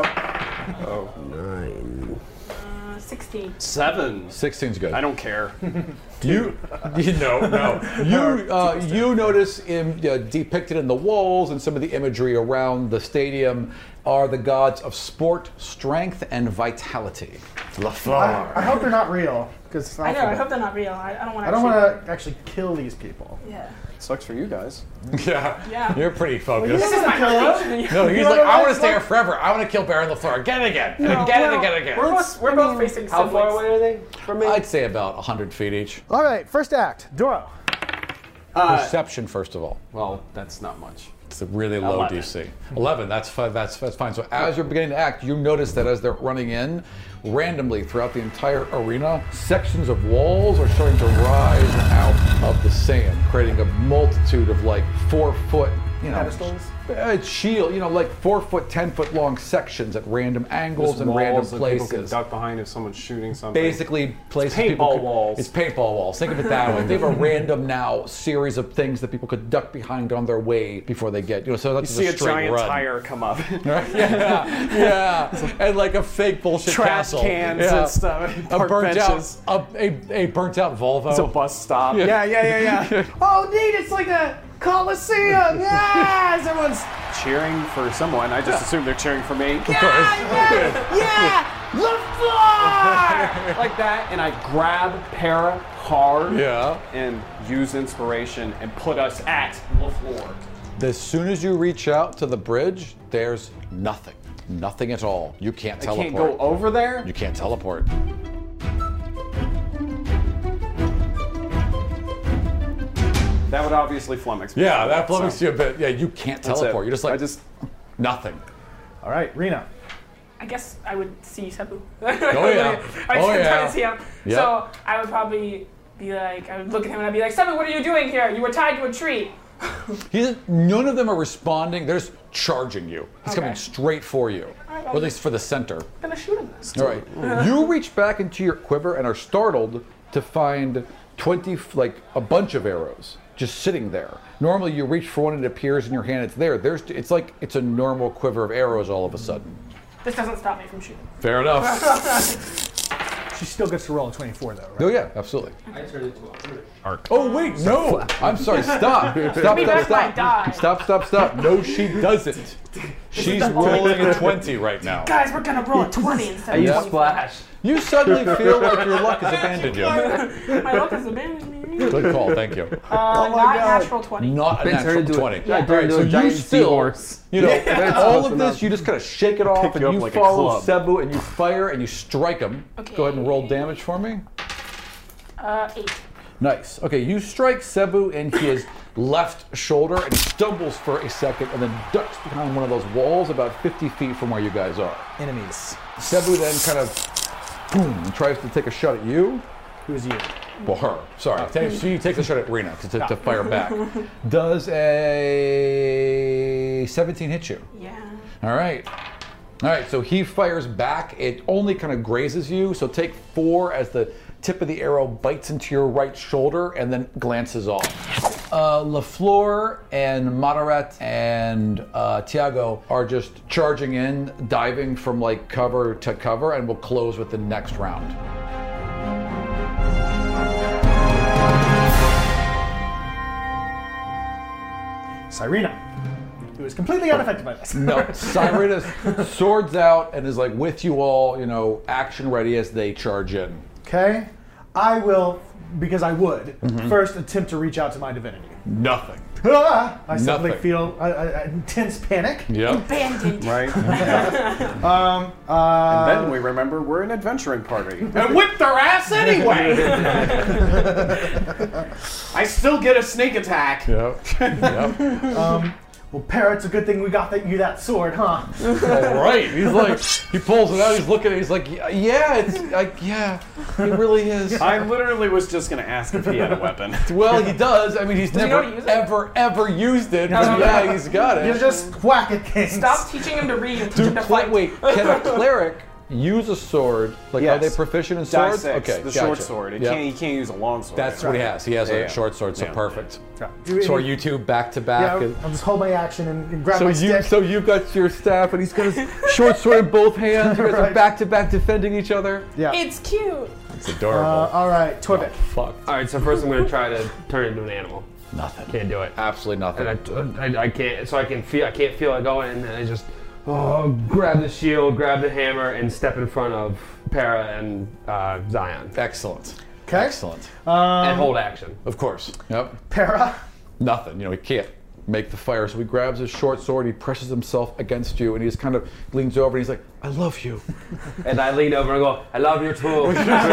Nine. Uh, sixteen. Seven. sixteen's good. I don't care. You, you know, no. You, uh, you notice in, uh, depicted in the walls and some of the imagery around the stadium are the gods of sport, strength, and vitality. I, I hope they're not real. Because I know. I hope they're not real. I, I don't want to. I don't want to actually kill these people. Yeah. Sucks for you guys. Yeah, Yeah. you're pretty focused. This is my motivation. No, he's You like, know I what want to it's stay here like? forever. I want to kill Baron LaFleur again and again, and No, again well, and again and again. We're both, we're both facing How far siblings. away are they from me? I'd say about one hundred feet each. All right, first act. Doro. Perception, first of all. Well, that's not much. It's a really low eleven. D C. eleven, that's fine, that's, that's fine. So as you're beginning to act, you notice that as they're running in, randomly throughout the entire arena, sections of walls are starting to rise out of the sand, creating a multitude of like four foot, you know, Pedestals? uh, shield, you know, like four foot, ten foot long sections at random angles Just and random walls that people can places. duck behind if someone's shooting something. Basically, places paintball people could, walls. It's paintball walls. Think of it that way. They have a random now series of things that people could duck behind on their way before they get. You know, so You that's see a a straight giant run. tire come up. Right? Yeah, yeah, and like a fake bullshit Trash castle. cans Yeah. and stuff. A Park burnt benches. out, a, a, a burnt out Volvo. It's a bus stop. Yeah. Yeah, yeah, yeah, yeah. Oh, neat! It's like a coliseum. Yeah, everyone's cheering for someone. I just assume they're cheering for me. Of course. Yeah, LaFleur! Like that, and I grab Para hard Yeah. and use inspiration and put us at LaFleur. As soon as you reach out to the bridge, there's nothing. Nothing at all. You can't I teleport. can't go over there? You can't teleport. That would obviously flummox me. Yeah, that flummoxes So, you a bit. Yeah, you can't that's teleport. it. You're just like I just nothing. All right, Rena. I guess I would see Sebu. Oh yeah. I Oh just yeah. see him. Yep. So I would probably be like, I would look at him and I'd be like, Sebu, what are you doing here? You were tied to a tree. He's, none of them are responding. They're just charging you. He's Okay. coming straight for you, right, or at least for the center. I'm gonna shoot him. All right. You reach back into your quiver and are startled to find twenty, f- like a bunch of arrows just sitting there. Normally, you reach for one and it appears in your hand. It's there. There's. It's like it's a normal quiver of arrows all of a sudden. This doesn't stop me from shooting. Fair enough. She still gets to roll a twenty-four, though, right? Oh yeah, absolutely. I turned into a hundred. Oh wait, no! I'm sorry. Stop! Stop! me Stop! back my die. Stop! Stop! Stop! Stop! No, she doesn't. She's rolling a twenty right now. Guys, we're gonna roll a twenty instead I of use twenty. splash. You suddenly feel like your luck has abandoned you. My luck has abandoned me. Good call. Thank you. Uh, not natural twenty. Not a Then turn natural into a- twenty. yeah, All turn right, into so a you giant still, seahorse. you know, That's all close of enough. this, you just kind of shake it off, Pick and you up you like a follow club. Sebu, and you fire, and you strike him. Okay. Go ahead and roll damage for me. Uh, eight. Nice. Okay, you strike Sebu in his left shoulder, and he stumbles for a second, and then ducks behind one of those walls about fifty feet from where you guys are. Enemies. Sebu then kind of, boom, tries to take a shot at you. Who's you? Well, her. Sorry. Ta- She takes a shot at Rena to, to, to fire back. Does a seventeen hit you? Yeah. All right. All right, so he fires back. It only kind of grazes you, so take four as the tip of the arrow bites into your right shoulder and then glances off. Uh, LaFleur and Madaret and uh, Tiago are just charging in, diving from like cover to cover, and will close with the next round. Cyrena, who is completely unaffected by this. No, Cyrena swords out and is like with you all, you know, action ready as they charge in. Okay? I will, because I would, first attempt to reach out to my divinity. Nothing. Ah! I suddenly Nothing. feel an intense panic. Yep. Abandoned. Right? Um, uh, And then we remember we're an adventuring party. And whip their ass anyway! I still get a sneak attack. Yep. Yep. well, Para, it's a good thing we got that, you that sword, huh? All right. He's like, he pulls it out. He's looking at it. He's like, yeah, it's like, yeah, it really is. I literally was just going to ask if he had a weapon. Well, he does. I mean, he's he know never, how to use it? ever, ever used it. But yeah, he's got it. You just whack at things. Stop teaching him to read and teach Do him to cl- fight. wait, can a cleric use a sword? Like, are Yes. they proficient in Die swords? six, Okay, the gotcha. short sword. He, Yep. can't, he can't use a long sword. That's what he has. He has Yeah, a yeah. short sword, so Yeah. perfect. Do So are any- you two back to Yeah, back? I'll, and- I'll just hold my action and, and grab So my you, stick. so you've got your staff, and he's got his short sword in both hands. You guys are Right. back to back defending each other. yeah. It's cute. It's Uh, adorable. all right, Torvik. Fuck. All right, so first I'm gonna try to turn into an animal. Nothing. Can't do it. Absolutely nothing. And I, I, I can't. So I can feel. I can't feel it going, and I just oh, grab the shield, grab the hammer, and step in front of Para and uh, Zion, Excellent. Okay. Excellent. and hold action. Of course. Yep. Para. Nothing. You know, he can't make the fire. So he grabs his short sword, he presses himself against you, and he just kind of leans over and he's like, I love you. And I lean over and go, I love you too.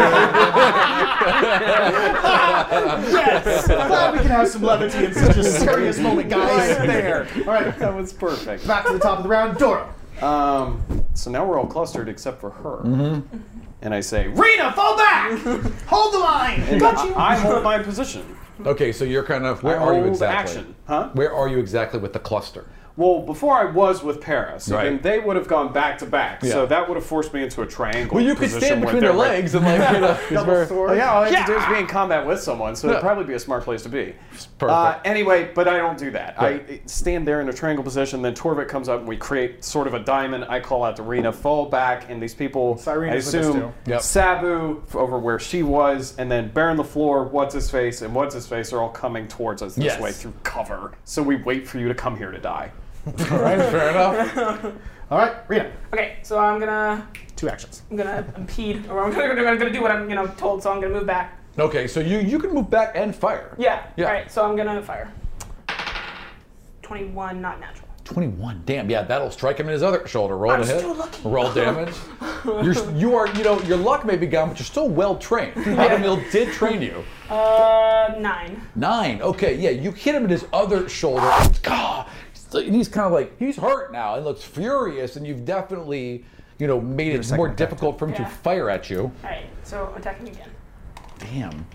Yes. Glad we can have some levity in such a serious moment, guys. Right there. All right, That was perfect. back to the top of the round. Doro. Um, so now we're all clustered except for her. And I say, Rena, fall back! Hold the line. And Got you. I, I hold my position. Okay, so you're kind of, where I are you hold exactly? action. Huh? Where are you exactly with the cluster? Well, before I was with Para, so Right. then they would have gone back to back. Yeah. So that would have forced me into a triangle. Well, you could position stand where between they're their right- legs and like, you know, it's Double very- sword. Oh, yeah, all I have Yeah. to do is be in combat with someone, so Yeah. it'd probably be a smart place to be. Perfect. Uh, anyway, but I don't do that. Right. I stand there in a triangle position, then Torvik comes up and we create sort of a diamond. I call out to Rena, fall back, and these people, Cyrena's I with us assume, too. Yep. Sabu f- over where she was, and then Baron LaFleur, What's-His-Face, and What's-His-Face are all coming towards us this Yes. way through cover. So we wait for you to come here to die. All right, fair enough. All right, Rena. Okay, so I'm gonna two actions. I'm gonna impede, or I'm gonna, I'm gonna do what I'm you know told. So I'm gonna move back. Okay, so you you can move back and fire. Yeah. Yeah. All right. So I'm gonna fire. twenty-one, not natural. twenty-one. Damn. Yeah, that'll strike him in his other shoulder. Roll I'm to hit. still lucky. Roll damage. You're you are you know your luck may be gone, but you're still well trained. Adamil did train you. Uh, nine. Nine. Okay. Yeah, you hit him in his other shoulder. God. And he's kind of like he's hurt now and looks furious, and you've definitely you know made it more difficult for him Yeah. to fire at you. All right. So attacking again. Damn.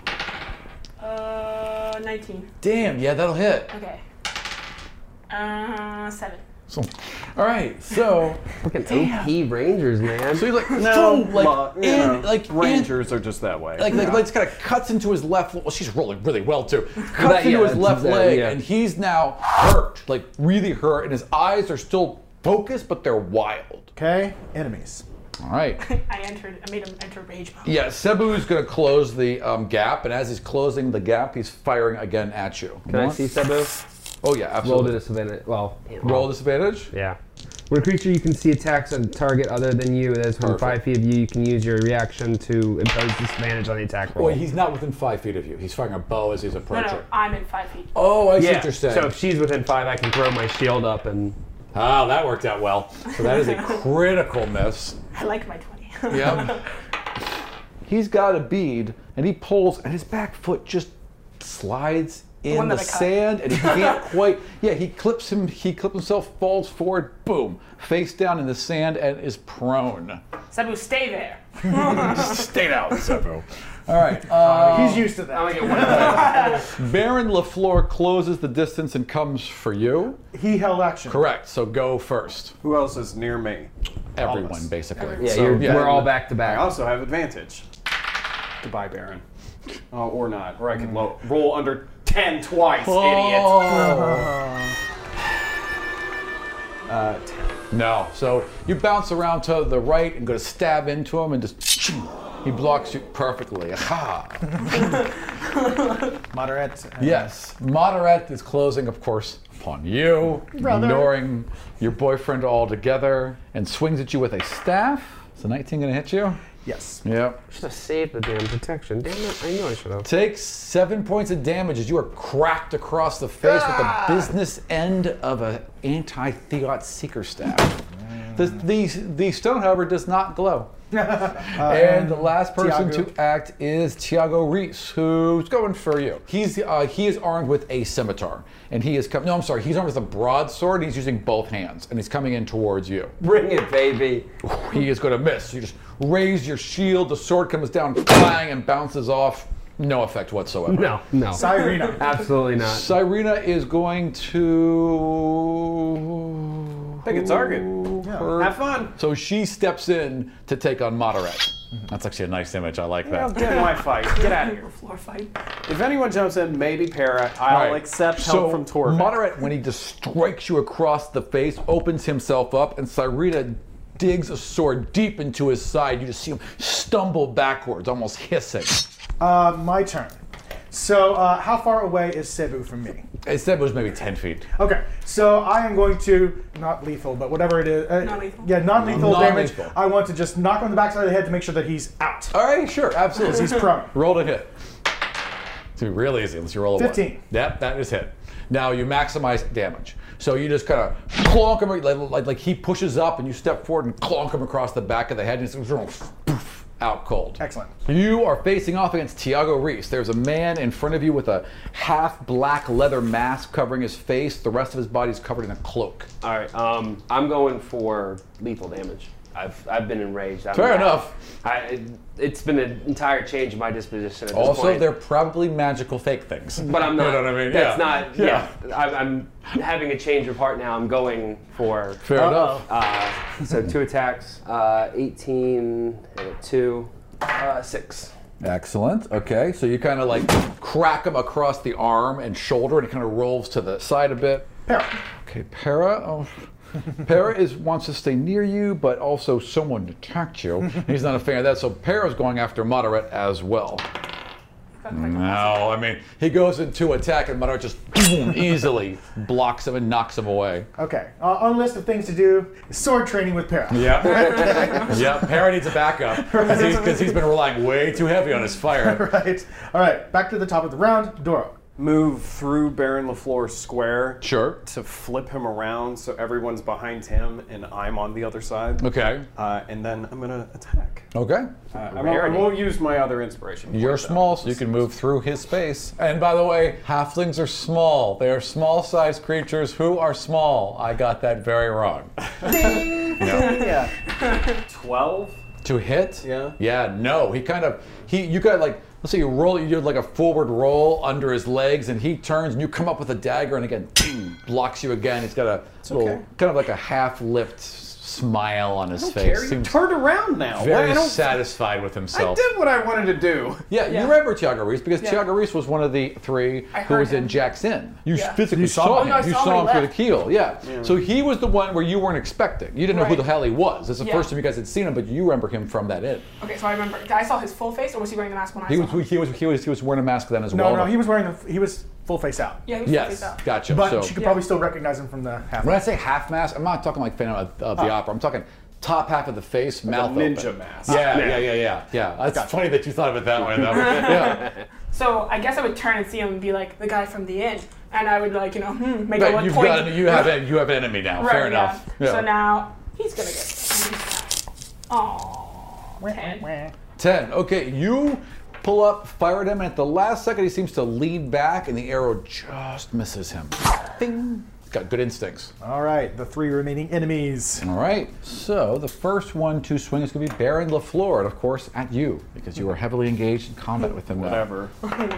Uh, nineteen. Damn. Yeah, that'll hit. Okay. Uh, seven. So, all right. So. Fucking O P Rangers, man. So he's like, No, so, like, well, you in, know, like, in, Rangers are just that way. like, like, Yeah. like, just kind of cuts into his left. Well, she's rolling really well too. Cuts That- into yeah, his that's left that, leg, yeah. and he's now hurt, like really hurt, and his eyes are still focused, but they're wild. Okay, enemies. All right. I entered. I made him enter rage mode. Yeah, Cebu's gonna close the um, gap, and as he's closing the gap, he's firing again at you. Can I One- see Cebu? Oh yeah, Roll absolutely. to disadvantage. Well, Roll disadvantage. yeah. When a creature you can see attacks on a target other than you that is within Perfect. five feet of you, you can use your reaction to impose disadvantage on the attack roll. Oh, wait, he's not within five feet of you. He's firing a bow as he's No, approaching. no, I'm at five feet. Oh, I see Yeah. what you're saying. So if she's within five, I can throw my shield up and. Oh, that worked out well. So that is a critical miss. I like my twenty. Yep. He's got a bead, and he pulls, and his back foot just slides in one the, that I cut. sand, and he can't quite. Yeah, he clips him. He clips himself, falls forward, boom, face down in the sand, and is prone. Sabu, stay there. Stay down, Sepo. All right. Uh, He's used to that. I get one. Baron LaFleur closes the distance and comes for you. He held action. Correct. So go first. Who else is near me? Everyone, Almost. basically. yeah, So, you're, yeah. we're all back to I back. also have advantage. Goodbye, Baron. Oh, or not. Or I can lo- roll under ten twice, idiot. Uh, ten. No. So you bounce around to the right and go to stab into him, and just he blocks you perfectly. Ha! Moderate. and- Yes. Moderate is closing, of course, upon you, Brother. ignoring your boyfriend altogether, and swings at you with a staff. Is a nineteen going to hit you? Yes. Yep. I should have saved the damn protection. Damn it, I knew I should have. Takes seven points of damage as you are cracked across the face with the business end of an anti-Theot seeker staff. The, the, the stone, however, does not glow. and the last person Tiago. to act is Tiago Reese, who's going for you. He's uh, he is armed with a scimitar, and he is coming. No, I'm sorry. He's armed with a broadsword. And he's using both hands, and he's coming in towards you. Bring it, baby. He is going to miss. You just raise your shield. The sword comes down, clang, and bounces off. No effect whatsoever. No, no. Cyrena. Absolutely not. Cyrena is going to Pick a target. her- Have fun. So she steps in to take on Moderate. That's actually a nice image. I like I'll that. get in my fight. Get out of here. Floor fight. If anyone jumps in, maybe Para. I'll Right. accept help so from Torvik. Moderate, when he just strikes you across the face, opens himself up, and Cyrena digs a sword deep into his side. You just see him stumble backwards, almost hissing. Uh, my turn. So, uh, how far away is Cebu from me? It said it was maybe ten feet. Okay, so I am going to, not lethal, but whatever it is. Uh, Non-lethal? Yeah, non-lethal damage. Non-lethal. I want to just knock on the backside of the head to make sure that he's out. All right, sure, absolutely. He's prone. Roll to hit. It's gonna be real easy unless you roll a fifteen. one. Yep, that is hit. Now you maximize damage. So you just kind of clonk him, like, like, like he pushes up and you step forward and clonk him across the back of the head and it's poof, out cold. Excellent. You are facing off against Tiago Reese. There's a man in front of you with a half black leather mask covering his face. The rest of his body is covered in a cloak. All right, um, I'm going for lethal damage. I've I've been enraged. I'm Fair mad. enough. I, it's been an entire change in my disposition at this Also, point. they're probably magical fake things. But I'm not. You know what I mean? That's Yeah. not. Yeah. I, I'm having a change of heart now. I'm going for. Fair enough. Uh, so two attacks. Uh, eighteen and a two. Uh, six. Excellent. Okay, so you kind of like crack him across the arm and shoulder, and it kind of rolls to the side a bit. Para. Okay, Para. Oh. Para is wants to stay near you, but also someone attacked you. He's not a fan of that, so Para's going after Moderate as well. That's like No, I mean, he goes into attack and Madara just boom, easily blocks him and knocks him away. Okay. Uh, on the list of things to do is sword training with Para. Yep. Yep. Para needs a backup because he's, 'cause he's been relying way too heavy on his fire. Right. All right. Back to the top of the round. Doro. Move through Baron LaFleur's square. Sure. To flip him around so everyone's behind him and I'm on the other side. Okay. Uh, and then I'm gonna attack. Okay. Uh, I, won't, I won't use my other inspiration. You're point, though. small, so you can move through his space. And by the way, halflings are small. They are small-sized creatures who are small. I got that very wrong. Ding! Yeah. twelve? To hit? Yeah. Yeah, no. He kind of, he, you got like, let's say you roll, you do like a forward roll under his legs, and he turns, and you come up with a dagger, and again, ding, blocks you again. He's got a little, okay. kind of like a half-lipped smile on his I don't face. care. He Seems turned around now. very I don't, satisfied with I himself. did what I wanted to do. Yeah, Yeah. you remember Tiago Reese because Yeah. Tiago Reese was one of the three I who heard was in him. Jack's Inn. You Yeah. physically You saw saw him? him. Oh, no, I you saw him saw him when through he the keel. Yeah. So he was the one where you weren't expecting. You didn't know who Right. the hell he was. This is the Yeah. first time you guys had seen him, but you remember him from that inn. Okay, so I remember. I saw his full face, or was he wearing the mask when I He saw was him? he was he was he was wearing a mask then as No, well. no, he was wearing the, he was full face out. Yeah, he was full Yes, face out. gotcha. But so she could Yeah. probably still recognize him from the half. when I say half mask, I'm not talking like Phantom of, of the Opera. I'm talking top half of the face, mouth ninja open. mask. Yeah, yeah, yeah, yeah, yeah. That's funny that you thought of it that way, though. Yeah. So I guess I would turn and see him and be like the guy from the inn, and I would like you know hmm, make a Right, one you've point. got you have a, you have an enemy now. Right, Fair yeah. enough. Yeah. So now he's gonna get. Oh, ten. ten. Okay, you pull up, fire at him, and at the last second he seems to lean back, and the arrow just misses him. Bing. He's got good instincts. All right, the three remaining enemies. All right, so the first one to swing is going to be Baron LaFleur, and of course at you, because you are heavily engaged in combat with him now. Whatever.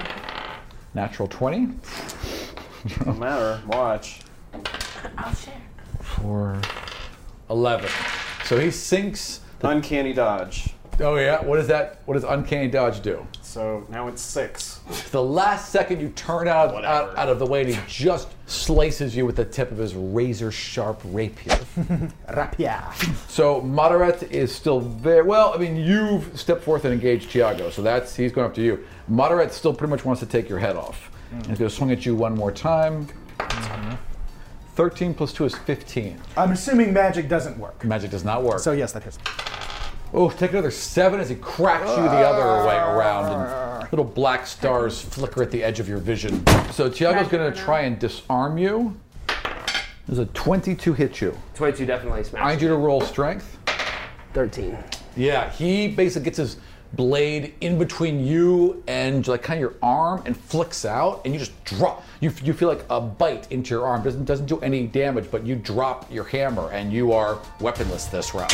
Natural twenty. Doesn't matter. Watch. I'll share. For eleven. So he sinks. Uncanny dodge. Oh yeah, what is that? What does Uncanny Dodge do? So now it's six. The last second you turn out, Whatever. out, out of the way and he just slices you with the tip of his razor sharp rapier. Rapier. So Madaret is still very well. I mean, you've stepped forth and engaged Tiago, so that's he's going up to you. Madaret still pretty much wants to take your head off. Mm. And he's going to swing at you one more time. Mm-hmm. thirteen plus two is fifteen. I'm assuming magic doesn't work. Magic does not work. So yes, that hits. Oh, take another seven as he cracks you the other way around, and little black stars flicker at the edge of your vision. So Tiago's going to try and disarm you. Does a twenty-two hit you? twenty-two definitely I smashed. need you to roll strength. thirteen. Yeah, he basically gets his blade in between you and like kind of your arm and flicks out, and you just drop. You you feel like a bite into your arm. Doesn't doesn't do any damage, but you drop your hammer, and you are weaponless this round.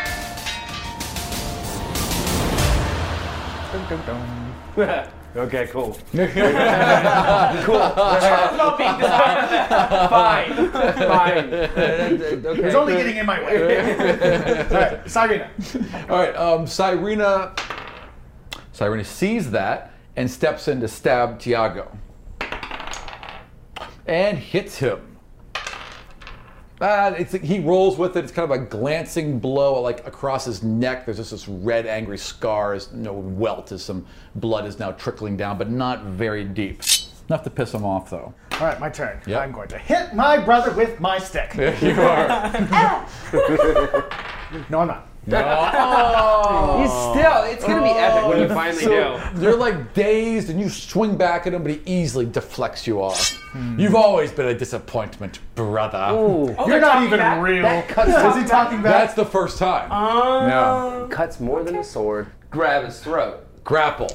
Okay, cool. Not being disarmed. Fine. Fine. It's only getting in my way. All right, Cyrena. All right, um, Cyrena. Cyrena sees that and steps in to stab Tiago, and hits him. Uh, it's he rolls with it. It's kind of a glancing blow, like across his neck. There's just this red, angry scar. As no welt as some blood is now trickling down, but not very deep. Enough to piss him off, though. All right, my turn. Yep. I'm going to hit my brother with my stick. There you are. No, I'm not. Oh. You still, it's gonna be epic when you finally So do. you're like dazed, and you swing back at him, but he easily deflects you off. You've always been a disappointment, brother. Ooh, Oh, You're they're not talking even back? real. that cuts, Is he talking back? That's the first time. Oh. No. cuts more than a sword. Grab his throat. Grapple.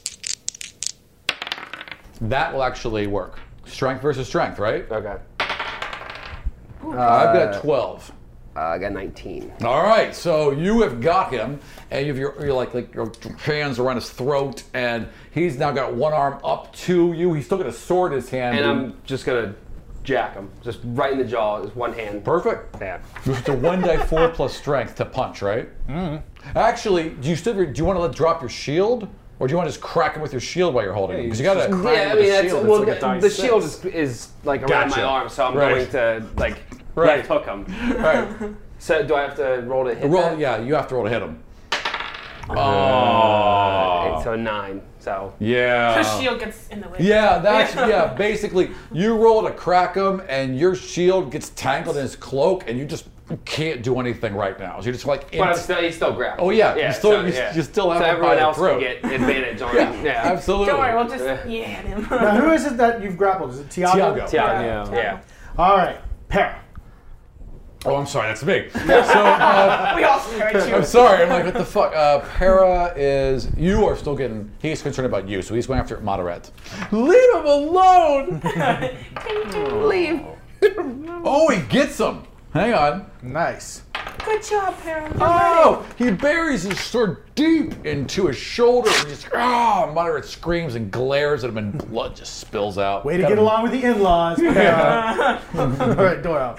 That will actually work. Strength versus strength, right? Okay. I've got twelve. Uh, I got nineteen. All right, so you have got him, and you've your, you're like, like your hands around his throat, and he's now got one arm up to you. He's still got a sword in his hand. And I'm just gonna jack him. Just right in the jaw, just one hand. Perfect. Yeah. It's a one die four plus strength to punch, right? Mm-hmm. Actually, do you still do you want to let drop your shield, or do you want to just crack him with your shield while you're holding him? Because you gotta. just crack Yeah, I with mean the that's shield, well, it's like a die the six. shield is, is like around Gotcha. my arm, so I'm Right. going to like Right. left hook him. Right. So do I have to roll to hit Roll. that? Yeah, you have to roll to hit him. Uh, so to a nine. So Yeah. Her shield gets in the way. Yeah, that's yeah. Basically, you roll to crack him, and your shield gets tangled in his cloak, and you just can't do anything right now. So you're just like. But I'm still, he's still grabbed. Oh yeah, yeah you still so, you, yeah. you still have so him everyone by else the throat. can get advantage on Yeah, him. Yeah, absolutely. Don't worry, we'll just yeah him. Now, who is it that you've grappled? Is it Tiago? Tiago. Tiago. Yeah. Yeah. All right, Para. Oh, I'm sorry, that's me. So, uh, We all stare at you. I'm sorry. I'm like, what the fuck? Uh, Para is. You are still getting. He's concerned about you, so he's going after Moderate. Leave him alone. Can you leave? Oh, he gets him. Hang on. Nice. Good job, Para. Oh, he buries his sword deep into his shoulder and just, ah, Moderate screams and glares at him and blood just spills out. Way to Got get him. along with the in-laws, Para. All right, Doyle.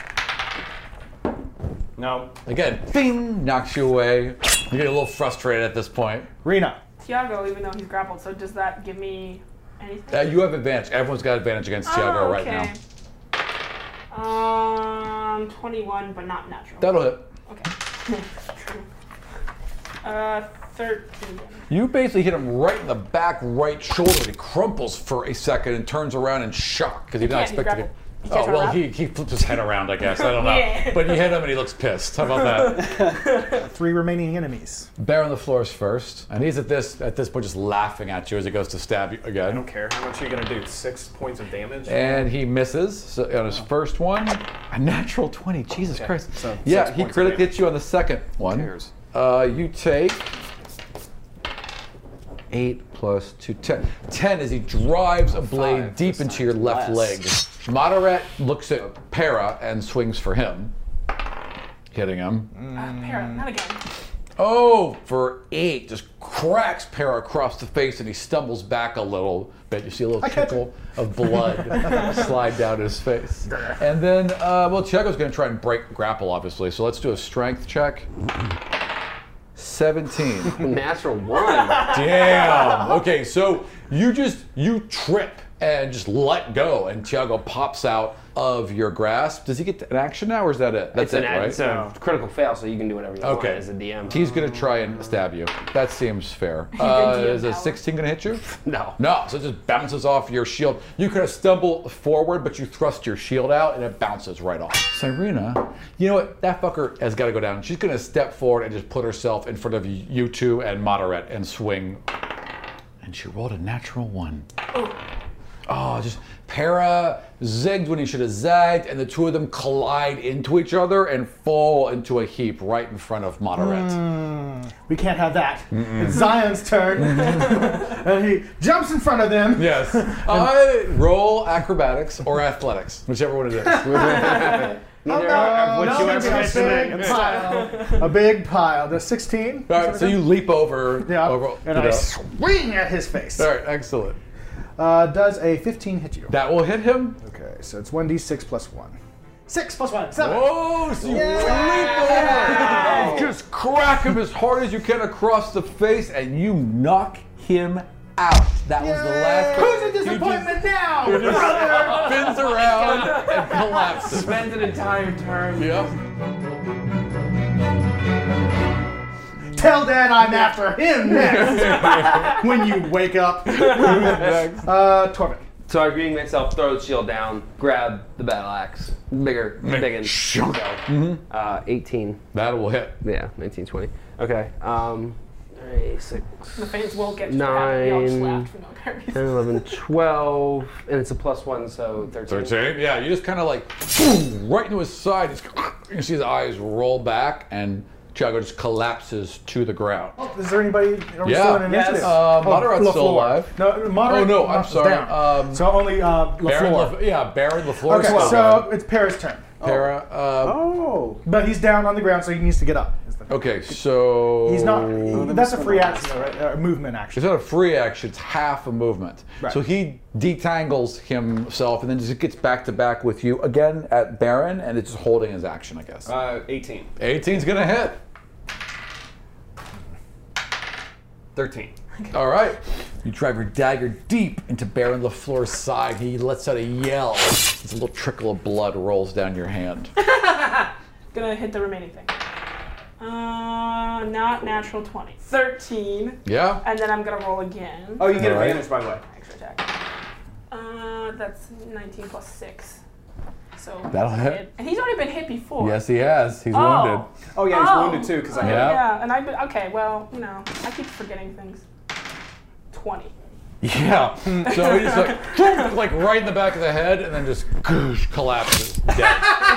No. Again, bing, knocks you away. You get a little frustrated at this point. Rena. Tiago, even though he's grappled, so does that give me anything? Uh, you have advantage. Everyone's got advantage against Tiago oh, right okay. now. Um, twenty-one, but not natural. That'll hit. Okay. True. Uh, thirteen. You basically hit him right in the back right shoulder. And he crumples for a second and turns around in shock because he did not can't, he's expect to get. grappled. He can't Oh, turn well, around? he, he flipped his head around, I guess. I don't know. Yeah. But you hit him and he looks pissed. How about that? Three remaining enemies. Baron LaFleur's first. And he's at this at this point just laughing at you as he goes to stab you I again. don't care. How much are you gonna do? Six points of damage? And he misses so on his first one. A natural twenty. Jesus Okay, Christ. so yeah, six he points of critically damage. hits you on the second one. cares? Uh, you take eight plus two, ten. Ten as he drives a blade Five deep this into time. your left leg. Less. Moderate looks at Para and swings for him, hitting him. Uh, Para, not again. Oh, for eight, just cracks Para across the face and he stumbles back a little bit. You see a little trickle of blood slide down his face. And then, uh, well, Tiago's going to try and break grapple, obviously. So let's do a strength check. seventeen. Natural one. Damn. Okay, so you just, you trip and just let go and Tiago pops out of your grasp. Does he get an action now or is that it? That's It's, an, it, right? it's a critical fail, so you can do whatever you want Okay. as a D M. He's going to try and stab you. That seems fair. The Uh, D M is a power. sixteen going to hit you? No. No, so it just bounces off your shield. You could have stumbled forward, but you thrust your shield out and it bounces right off. Cyrena, you know what? That fucker has got to go down. She's going to step forward and just put herself in front of you two and Moderate and swing. And she rolled a natural one. Oh, just Para zigged when he should have zagged, and the two of them collide into each other and fall into a heap right in front of Moderate. We can't have that. It's Zion's turn. And he jumps in front of them. Yes. I roll acrobatics or athletics, whichever one it is. Neither Oh, of which no, you it's ever a mentioned. big pile. A big pile. The sixteen. All right, so you leap over. Yeah. over and you I know. swing at his face. All right, excellent. Uh, does a fifteen hit you? That will hit him. Okay, so it's one d six plus one. Six plus one. Seven. Whoa! So you Yeah. leap over, just crack him as hard as you can across the face, and you knock him out. That was the last. Who's a He just disappointment now, brother? spins around and collapses. Spends an entire turn. Yep. Tell Dad I'm after him next. When you wake up. uh, Torvin. So I reading myself, throw the shield down, grab the battle axe. Bigger, big and Shunk. so, uh, eighteen. That will hit. Yeah, nineteen, twenty. Okay. Um, three, six, The fans will get you for having y'all just Nine. laughed for no apparent reason. ten, eleven, twelve, and it's a plus one, so thirteen. thirteen. Yeah, you just kind of like boom, right into his side. He's, you see his eyes roll back, and Tiago just collapses to the ground. Oh, is there anybody? Are we Yeah. still in Yes. initiative? Uh, Moderate's LaFleur. still alive. No, Moderate. Oh, no, I'm is sorry. down. Um, so only uh, Baron LaFleur. Laf- yeah, Baron LaFleur. Okay, still so alive. it's Para's turn. Para. Uh, Oh. But he's down on the ground, so he needs to get up. is the- Okay, so He's not. he- that's a free action, though, right? Uh, movement action. It's not a free action, it's half a movement. Right. So he detangles himself and then just gets back to back with you again at Baron, and it's just holding his action, I guess. Uh, eighteen. eighteen's gonna hit. thirteen. All right. You drive your dagger deep into Baron LaFleur's side. He lets out a yell. As a little trickle of blood rolls down your hand. Gonna hit the remaining thing. Uh, not natural twenty. thirteen. Yeah. And then I'm gonna roll again. Oh, you get All right. advantage, by the way. Extra attack. Uh, that's nineteen plus six. So That'll hit. And he's already been hit before. Yes, he has. He's Oh. wounded. Oh yeah, he's Oh. wounded too because I Oh, hit. Yeah. yeah. And I've been okay. Well, you know, I keep forgetting things. Twenty. Yeah. So he's like, boom, like right in the back of the head, and then just goosh, collapses dead.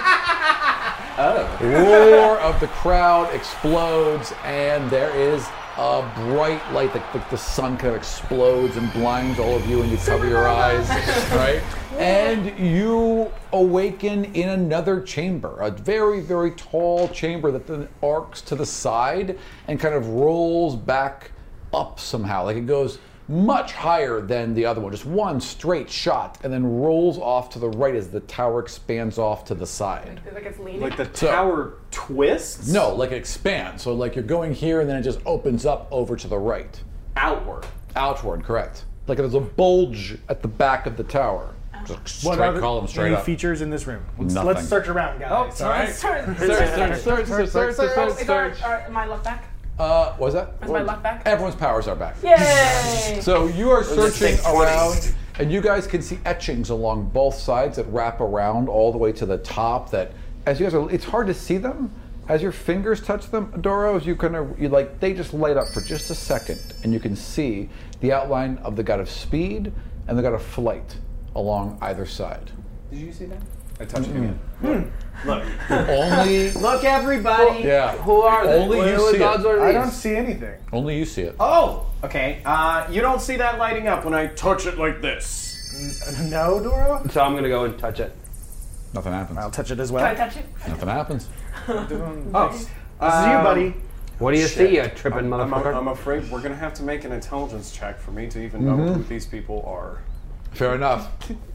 Oh. Roar of the crowd explodes, and there is a bright light. The, the, the sun kind of explodes and blinds all of you, and you cover your eyes, right? And you awaken in another chamber, a very, very tall chamber that then arcs to the side and kind of rolls back up somehow. Like it goes much higher than the other one, just one straight shot, and then rolls off to the right as the tower expands off to the side. Like it's leaning. Like the So- tower twists? No, like it expands. So like you're going here, and then it just opens up over to the right. Outward. Outward, correct. Like there's a bulge at the back of the tower. Just What straight are the column straight any up. features in this room? Let's, Nothing. let's search around, guys. Oh, all right? let's turn. Search, search, search, search, search, search, Oh, is our, search. our, my luck back? Uh, what was that? Is my luck back? Everyone's powers are back. Yay! So you are searching take twenty. around, and you guys can see etchings along both sides that wrap around all the way to the top. That, as you guys are, it's hard to see them. As your fingers touch them, Doro, as you kind of, you like, they just light up for just a second, and you can see the outline of the god of speed and the god of flight along either side. Did you see that? I touched it again. Look. Only, Look, everybody. yeah. Who are they? Only What- you what see gods it. are I these? don't see anything. Only you see it. Oh, okay. Uh, you don't see that lighting up when I touch it like this. N- No, Doro? So I'm gonna go and touch it. Nothing happens. I'll touch it as Can I well. touch it? Nothing happens. Oh, This is you, buddy. What do you Shit. see, you tripping I'm, I'm, motherfucker? I'm afraid we're gonna have to make an intelligence check for me to even know who these people are. Fair enough.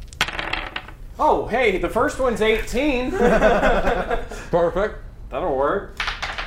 Oh, hey, the first one's eighteen. Perfect. That'll work.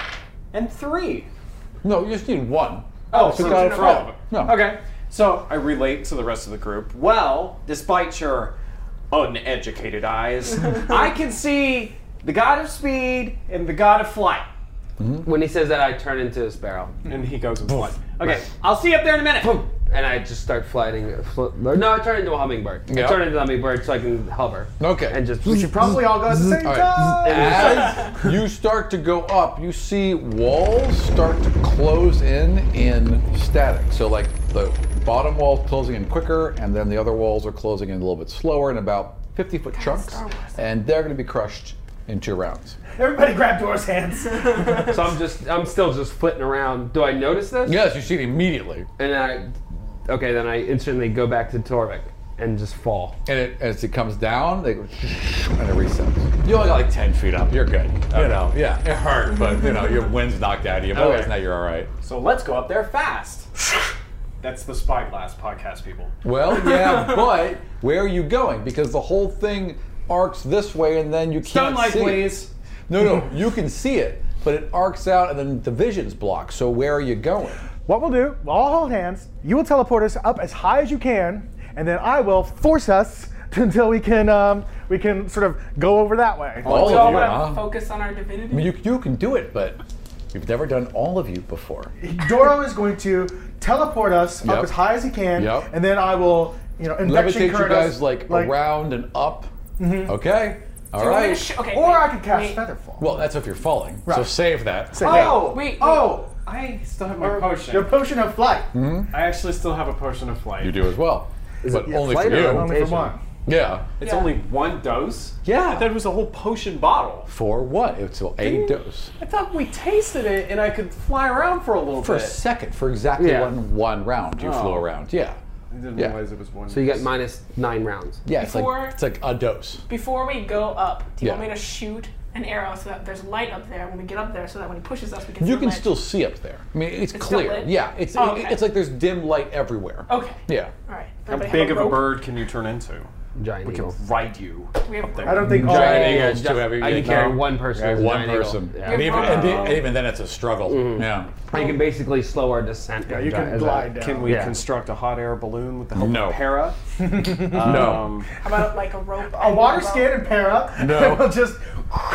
And three. No, you just need one. Oh, So for, got it for all of right. them. No. Okay. So I relate to the rest of the group. Well, despite your uneducated eyes, I can see the god of speed and the god of flight. When he says that, I turn into a sparrow. And he goes and flies. Okay, I'll see you up there in a minute. Boom. And I just start flying. Fl- no, I turn into a hummingbird. Yeah. I turn into a hummingbird so I can hover. Okay. And just. We should probably all go at the same All time. right. As you start to go up, you see walls start to close in in static. So like the bottom wall's closing in quicker, and then the other walls are closing in a little bit slower in about fifty foot chunks, Star Wars. and they're going to be crushed in two rounds. Everybody grab Doro's hands. So I'm just. I'm still just flitting around. Do I notice this? Yes, you see it immediately, And then I. Okay, then I instantly go back to Torvik and just fall. and it, as it comes down, they go and it resets. You only got like ten feet up. You're good. You know, yeah, it hurt, but you know your wind's knocked out of you. But otherwise, Okay. now you're all right. So let's go up there fast. That's the Spyglass podcast, people. Well, yeah, but where are you going? Because the whole thing arcs this way, and then you can't Sunlight, see it. please. No, no, you can see it, but it arcs out, and then the vision's blocked. So where are you going? What we'll do, we'll all hold hands. You will teleport us up as high as you can, and then I will force us until we can um, we can sort of go over that way. All We all of you, want huh? to focus on our I divinity. mean, you, you can do it, but we've never done all of you before. Doro is going to teleport us Yep. up as high as he can, Yep. and then I will, you know, infection Levitate you current guys us, like, around and up. Okay, all Do you want me to right. sh- okay, Or wait, I could cast wait. Featherfall. Well, that's if you're falling. So Right. save that. Say Oh, that. Wait, oh, I still have my Your potion. potion of flight. I actually still have a potion of flight. You do as well, but Yeah, only for flight or you. levitation? Only for one. Yeah. It's Yeah. only one dose? Yeah. I thought it was a whole potion bottle. For what? It's a Didn't- dose. I thought we tasted it and I could fly around for a little For a bit. second, for exactly Yeah. one one round, you Oh. flew around. Yeah. I didn't Yeah. realize it was one. So you get minus nine rounds. Yeah, it's Before- like it's like a dose. Before we go up, do you Yeah. want me to shoot an arrow so that there's light up there when we get up there, so that when he pushes us, we can see You the can ledge? still see up there. I mean, it's, It's still clear. lit? Yeah, it's Oh, it- okay. it's like there's dim light everywhere. Okay. Yeah. All right. How Everybody big have of a rope? bird can you turn into? Giant We can eagle. ride you. We have up there. I don't think all. Giant yeah, eagle's just- too heavy. I can you carry know? one person Yeah, as a one giant eagle. person. Yeah. And even, Yeah. and, the- and even then, it's a struggle. Yeah. You can basically slow our descent. Yeah, you as a- can as a- glide down. Can we Yeah. construct a hot air balloon with the help No. of Para? No. Um, How about like a rope? A and water rope? skin and para. No. And we'll just.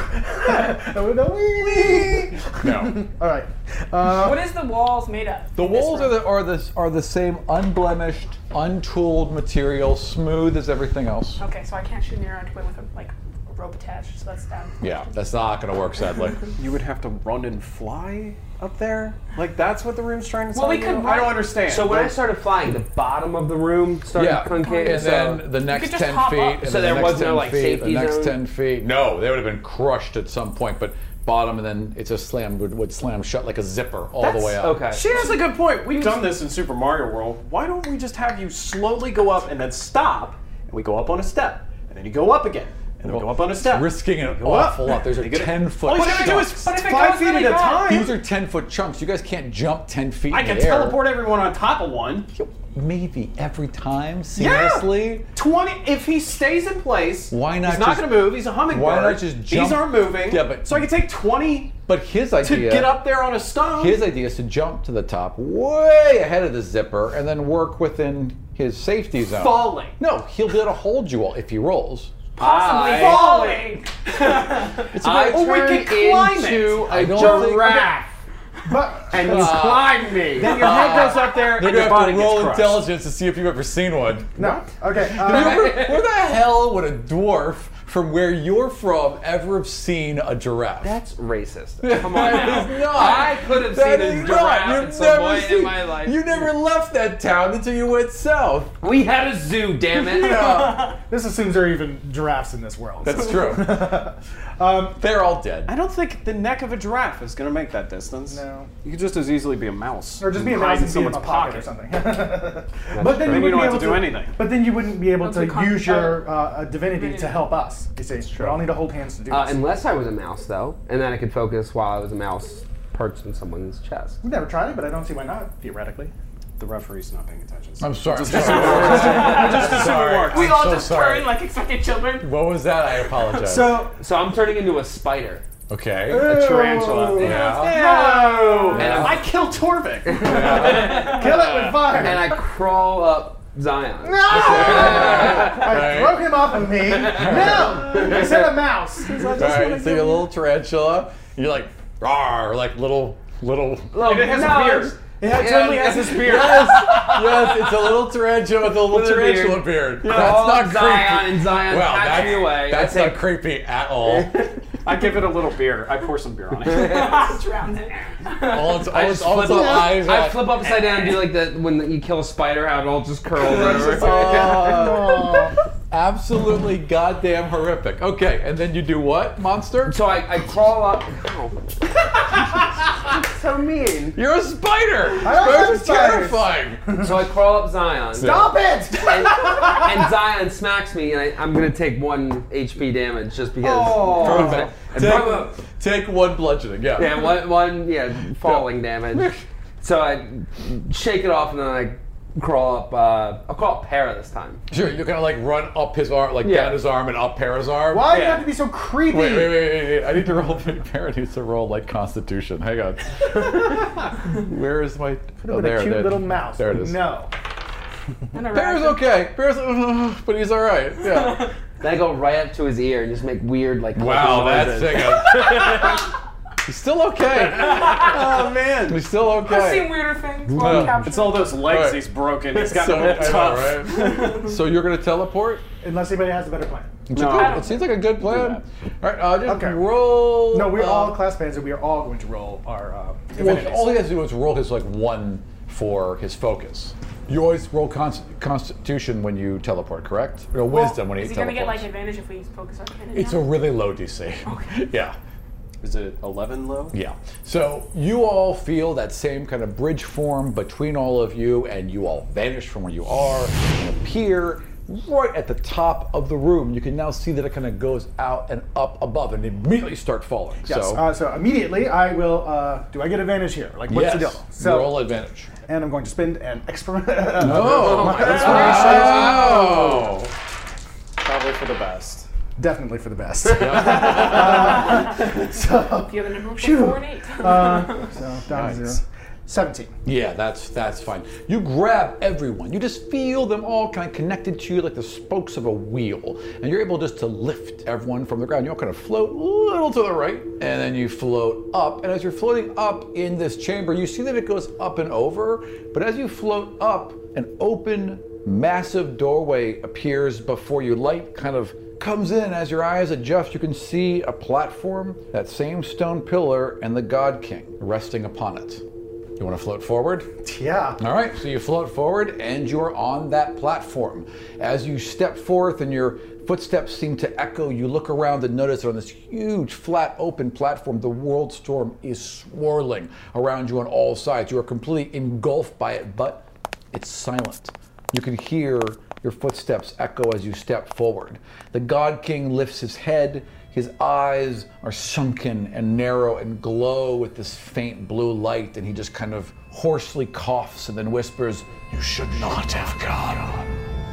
No. All right. Uh, What is the walls made of? The in this walls are room? the, are the are the same unblemished, untooled material, smooth as everything else. Okay, so I can't shoot near onto it with a like a rope attached, so that's down. Yeah, that's not going to work, sadly. You would have to run and fly up there? Like, that's what the room's trying to Well, tell we you? could I run- don't understand. So when I started flying, the bottom of the room started Yeah, concave. and so then the next could just ten hop feet, up. and So then there the was next no, ten like, feet, safety the next zone? ten feet. No, they would have been crushed at some point, but bottom, and then it just slammed would, would slam shut like a zipper all the way up. okay. She has a good point. We've done this in Super Mario World. Why don't we just have you slowly go up and then stop, and we go up on a step, and then you go up again, and then we go up on a step. Risking an Go up. awful lot. Those are You get it. ten foot. All you gotta do is chunks. But if it five goes feet really at a bad- time. These are ten foot chunks. You guys can't jump ten feet I in can the air. teleport everyone on top of one. Maybe every time, Yeah. seamlessly. twenty. If he stays in place, Why not He's not just- going to move. He's a hummingbird. why not just These jump- aren't moving. Yeah, but- so I can take twenty But his to idea get up there on a stone. His idea is to jump to the top, way ahead of the zipper, and then work within his safety zone. Falling. No, he'll be able to hold you all if he rolls. Possibly I- falling. I Oh, we turned can climb into I a don't think- giraffe, but and you climbed me. Then your head goes up there, They're and your gonna have body to roll gets crushed. intelligence to see if you've ever seen one. no. Okay. Uh, Where the hell would a dwarf from where you're from ever have seen a giraffe? That's racist. Come on That now. is not. I could have That seen a is giraffe not. at You've some never point seen- in my life. You never left that town until you went south. We had a zoo, damn it. this assumes there are even giraffes in this world. That's true. um, They're all dead. I don't think the neck of a giraffe is going to make that distance. No. You could just as easily be a mouse. or just be a Hide mouse in and be in someone's my pocket or something. but then Then you you, wouldn't don't be have able to do anything. But then you wouldn't be able That's to a con- use your uh, divinity to help us. You see, we all need to hold hands to do Uh, this. unless I was a mouse, though, and then I could focus while I was a mouse perched in someone's chest. We've never tried it, but I don't see why not. Theoretically. The referee's not paying attention. I'm sorry. I'm Just sorry. sorry. We all so just sorry. turn like expected children. What was that? I apologize. So, So I'm turning into a spider, okay. a tarantula, Yeah. No! And I'm- I killed Torvik. kill it with fire. and I crawl up Zion. I throw him off of me. No! I said a mouse. All right. So you're a little tarantula. You're like, rawr, like little, little. Look, It has no, a beard. It Yeah, totally has a beard. Yes, yes, it's a little tarantula with a little With a tarantula beard. beard. That's Crawl not up Zion, creepy. and Zion Well, pats that's, me away. that's I not take- creepy at all. I give it a little beer. I pour some beer on it. Drowned it. All it's, all I it's, just all flip, it's all eyes I are- flip upside down and do like the when you kill a spider, how it all just curls over. Oh, absolutely goddamn horrific. Okay, and then you do what, monster? So I, I crawl up. Oh. So mean. You're a spider. I don't Spiders like are spiders. terrifying. So I crawl up Zion. Stop it! And, and Zion smacks me, and I, I'm gonna take one H P damage just because. Oh. And Take, prob- take one bludgeoning. Yeah. yeah, one, one, yeah, falling damage. So I shake it off, and then I crawl up. Uh, I'll crawl up Para this time. Sure. You're gonna like run up his arm, like Yeah. down his arm and up Para's arm. Why do you Yeah. have to be so creepy? Wait, wait, wait, wait, wait. I need to roll. Para needs to roll like Constitution. Hang on. Where is my? Could Oh, have been there, a cute there. little mouse. There it is. No. Para's okay. Para's, but he's all right. Yeah. Then I go right up to his ear and just make weird like. Wow, clicking that's noises. thing. He's still okay. Oh man. He's still I've seen okay. weirder things while No. captured. It's all those legs Right. he's broken. He's got So, them I know, tough. right? So you're gonna teleport? Unless anybody has a better plan. It's No, a I good- don't it seems like a good plan. All right, uh, just Okay. roll. No, we're uh, all class bands, and we are all going to roll our uh, Well, divinities. all he has to do is roll his like one for his focus. You always roll const- Constitution when you teleport, correct? Or Wisdom when he Is he gonna teleports. get like advantage if we focus our divinity? It's a really low D C. Okay. Yeah. Is it eleven low? Yeah. So you all feel that same kind of bridge form between all of you, and you all vanish from where you are and appear right at the top of the room. You can now see that it kind of goes out and up above and immediately start falling. Yes. So, uh, so immediately, I will. Uh, do I get advantage here? Like, what's yes, the deal? So, roll advantage. and I'm going to spend an extra. Oh, my wow. Probably for the best. Definitely for the best. uh, so, The other number was Phew. four and eight. uh, so down to Nice. zero. seventeen. Yeah, that's that's fine. You grab everyone. You just feel them all kind of connected to you like the spokes of a wheel. And you're able just to lift everyone from the ground. You all kind of float a little to the right, and then you float up. And as you're floating up in this chamber, you see that it goes up and over. But as you float up, an open, massive doorway appears before you. Light kind of comes in. As your eyes adjust, you can see a platform, that same stone pillar, and the God King resting upon it. You want to float forward? Yeah. All right, so you float forward and you're on that platform. As you step forth and your footsteps seem to echo, you look around and notice that on this huge, flat, open platform, the world storm is swirling around you on all sides. You are completely engulfed by it, but it's silent. You can hear your footsteps echo as you step forward. The God King lifts his head. His eyes are sunken and narrow and glow with this faint blue light, and he just kind of hoarsely coughs and then whispers, "You should not have gone."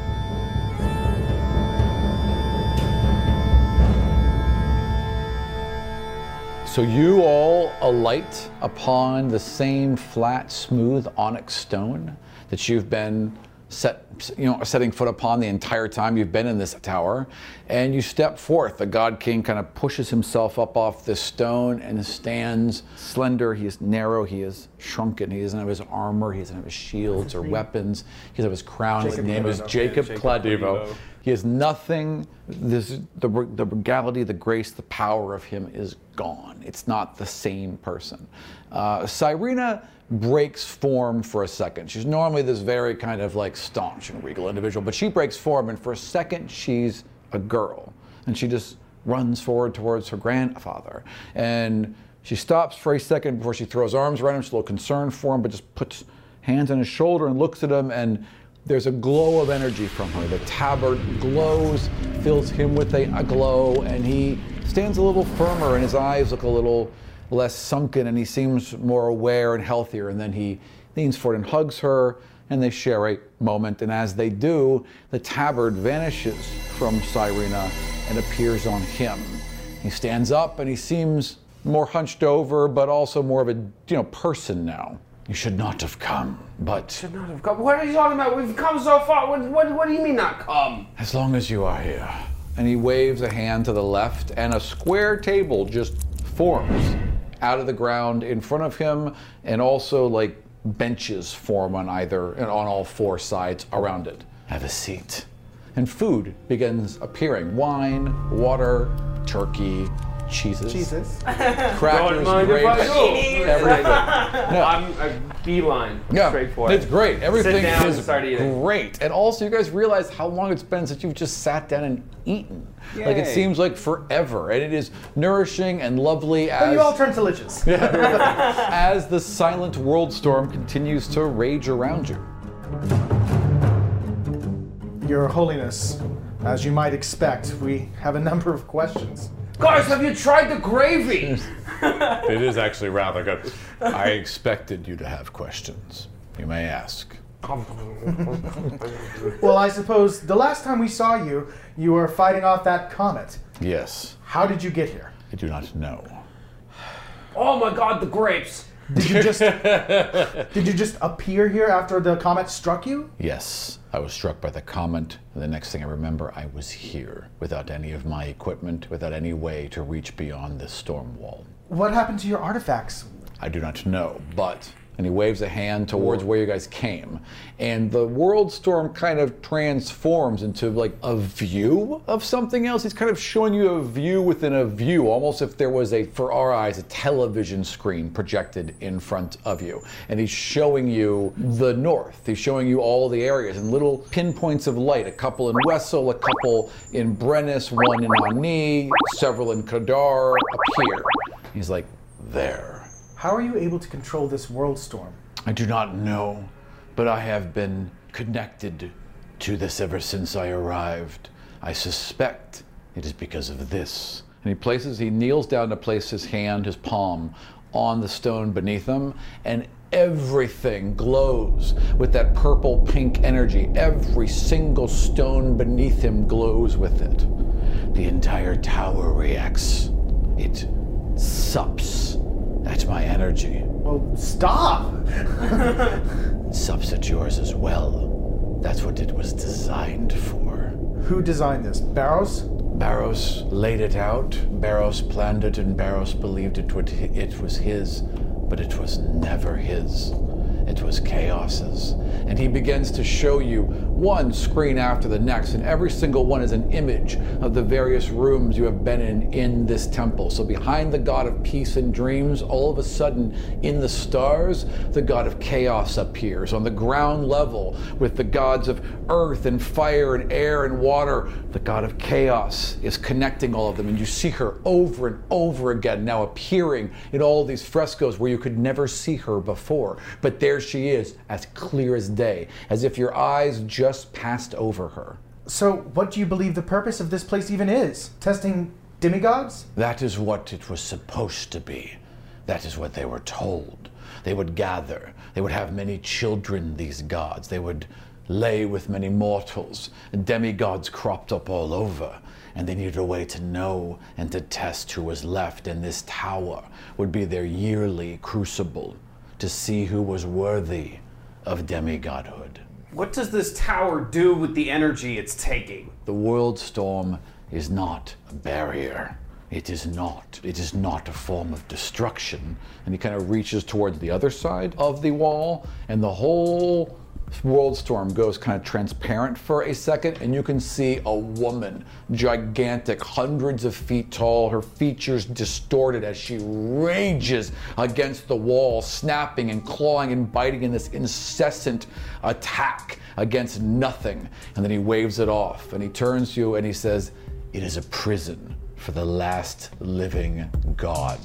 So you all alight upon the same flat, smooth onyx stone that you've been set, you know, setting foot upon the entire time you've been in this tower, and you step forth. The God King kind of pushes himself up off this stone and stands slender. He is narrow. He is shrunken. He doesn't have his armor. He doesn't have his shields or weapons. He doesn't have his crown. His name is Jacob Cladivo. He has nothing. This, the, the regality, the grace, the power of him is gone. It's not the same person. Uh, Cyrena breaks form for a second. She's normally this very kind of like staunch and regal individual, but she breaks form, and for a second she's a girl, and she just runs forward towards her grandfather, and she stops for a second before she throws arms around him. She's a little concerned for him, but just puts hands on his shoulder and looks at him, and there's a glow of energy from her. The tabard glows, fills him with a, a glow, and he stands a little firmer, and his eyes look a little less sunken, and he seems more aware and healthier. And then he leans forward and hugs her, and they share a moment. And as they do, the tabard vanishes from Cyrena and appears on him. He stands up, and he seems more hunched over, but also more of a you know person now. You should not have come, but... Should not have come? What are you talking about? We've come so far. What, what, what do you mean not come? As long as you are here. And he waves a hand to the left, and a square table just forms out of the ground in front of him, and also like benches form on either and on all four sides around it. Have a seat. And food begins appearing. Wine, water, turkey, cheeses. Jesus. Crackers, Don't mind if grapes, I go. everything. No. I'm a beeline. Yeah, Straight for it. it's great. Everything Sit down is and start eating. great. And also, you guys realize how long it's been since you've just sat down and eaten. Like, it Yay. seems like forever. And it is nourishing and lovely But as, you all turn to liches. as the silent world storm continues to rage around you. Your Holiness, as you might expect, we have a number of questions. Guys, have you tried the gravy? It is actually rather good. I expected you to have questions. You may ask. Well, I suppose the last time we saw you, you were fighting off that comet. Yes, How did you get here? I do not know. Oh my god, the grapes. Did you just did you just appear here after the comet struck you? Yes, I was struck by the comet, and the next thing I remember, I was here, without any of my equipment, without any way to reach beyond this storm wall. What happened to your artifacts? I do not know, but... And he waves a hand towards where you guys came. And the world storm kind of transforms into like a view of something else. He's kind of showing you a view within a view, almost if there was a, for our eyes, a television screen projected in front of you. And he's showing you the north. He's showing you all the areas and little pinpoints of light. A couple in Wessel, a couple in Brennus, one in Ani, several in Kadar, up here. He's like, there. How are you able to control this world storm? I do not know, but I have been connected to this ever since I arrived. I suspect it is because of this. And he places, he kneels down to place his hand, his palm, on the stone beneath him, and everything glows with that purple pink energy. Every single stone beneath him glows with it. The entire tower reacts. It sups at my energy. Well, stop! Sups at yours as well. That's what it was designed for. Who designed this? Barrows? Barrows laid it out, Barrows planned it, and Barrows believed it, would, it was his, but it was never his. It was Chaos's. And he begins to show you one screen after the next, and every single one is an image of the various rooms you have been in in this temple. So behind the god of peace and dreams, all of a sudden in the stars, the god of chaos appears. On the ground level with the gods of earth and fire and air and water, the god of chaos is connecting all of them, and you see her over and over again now appearing in all these frescoes where you could never see her before. But there she is, as clear as day, as if your eyes just passed over her. So, what do you believe the purpose of this place even is? Testing demigods? That is what it was supposed to be. That is what they were told. They would gather. They would have many children, these gods. They would lay with many mortals. Demigods cropped up all over. And they needed a way to know and to test who was left. And this tower would be their yearly crucible to see who was worthy of demigodhood. What does this tower do with the energy it's taking? The world storm is not a barrier. It is not. It is not a form of destruction. And he kind of reaches towards the other side of the wall, and the whole world storm goes kind of transparent for a second, and you can see a woman, gigantic, hundreds of feet tall, her features distorted as she rages against the wall, snapping and clawing and biting in this incessant attack against nothing. And then he waves it off, and he turns to you and he says, "It is a prison for the last living god."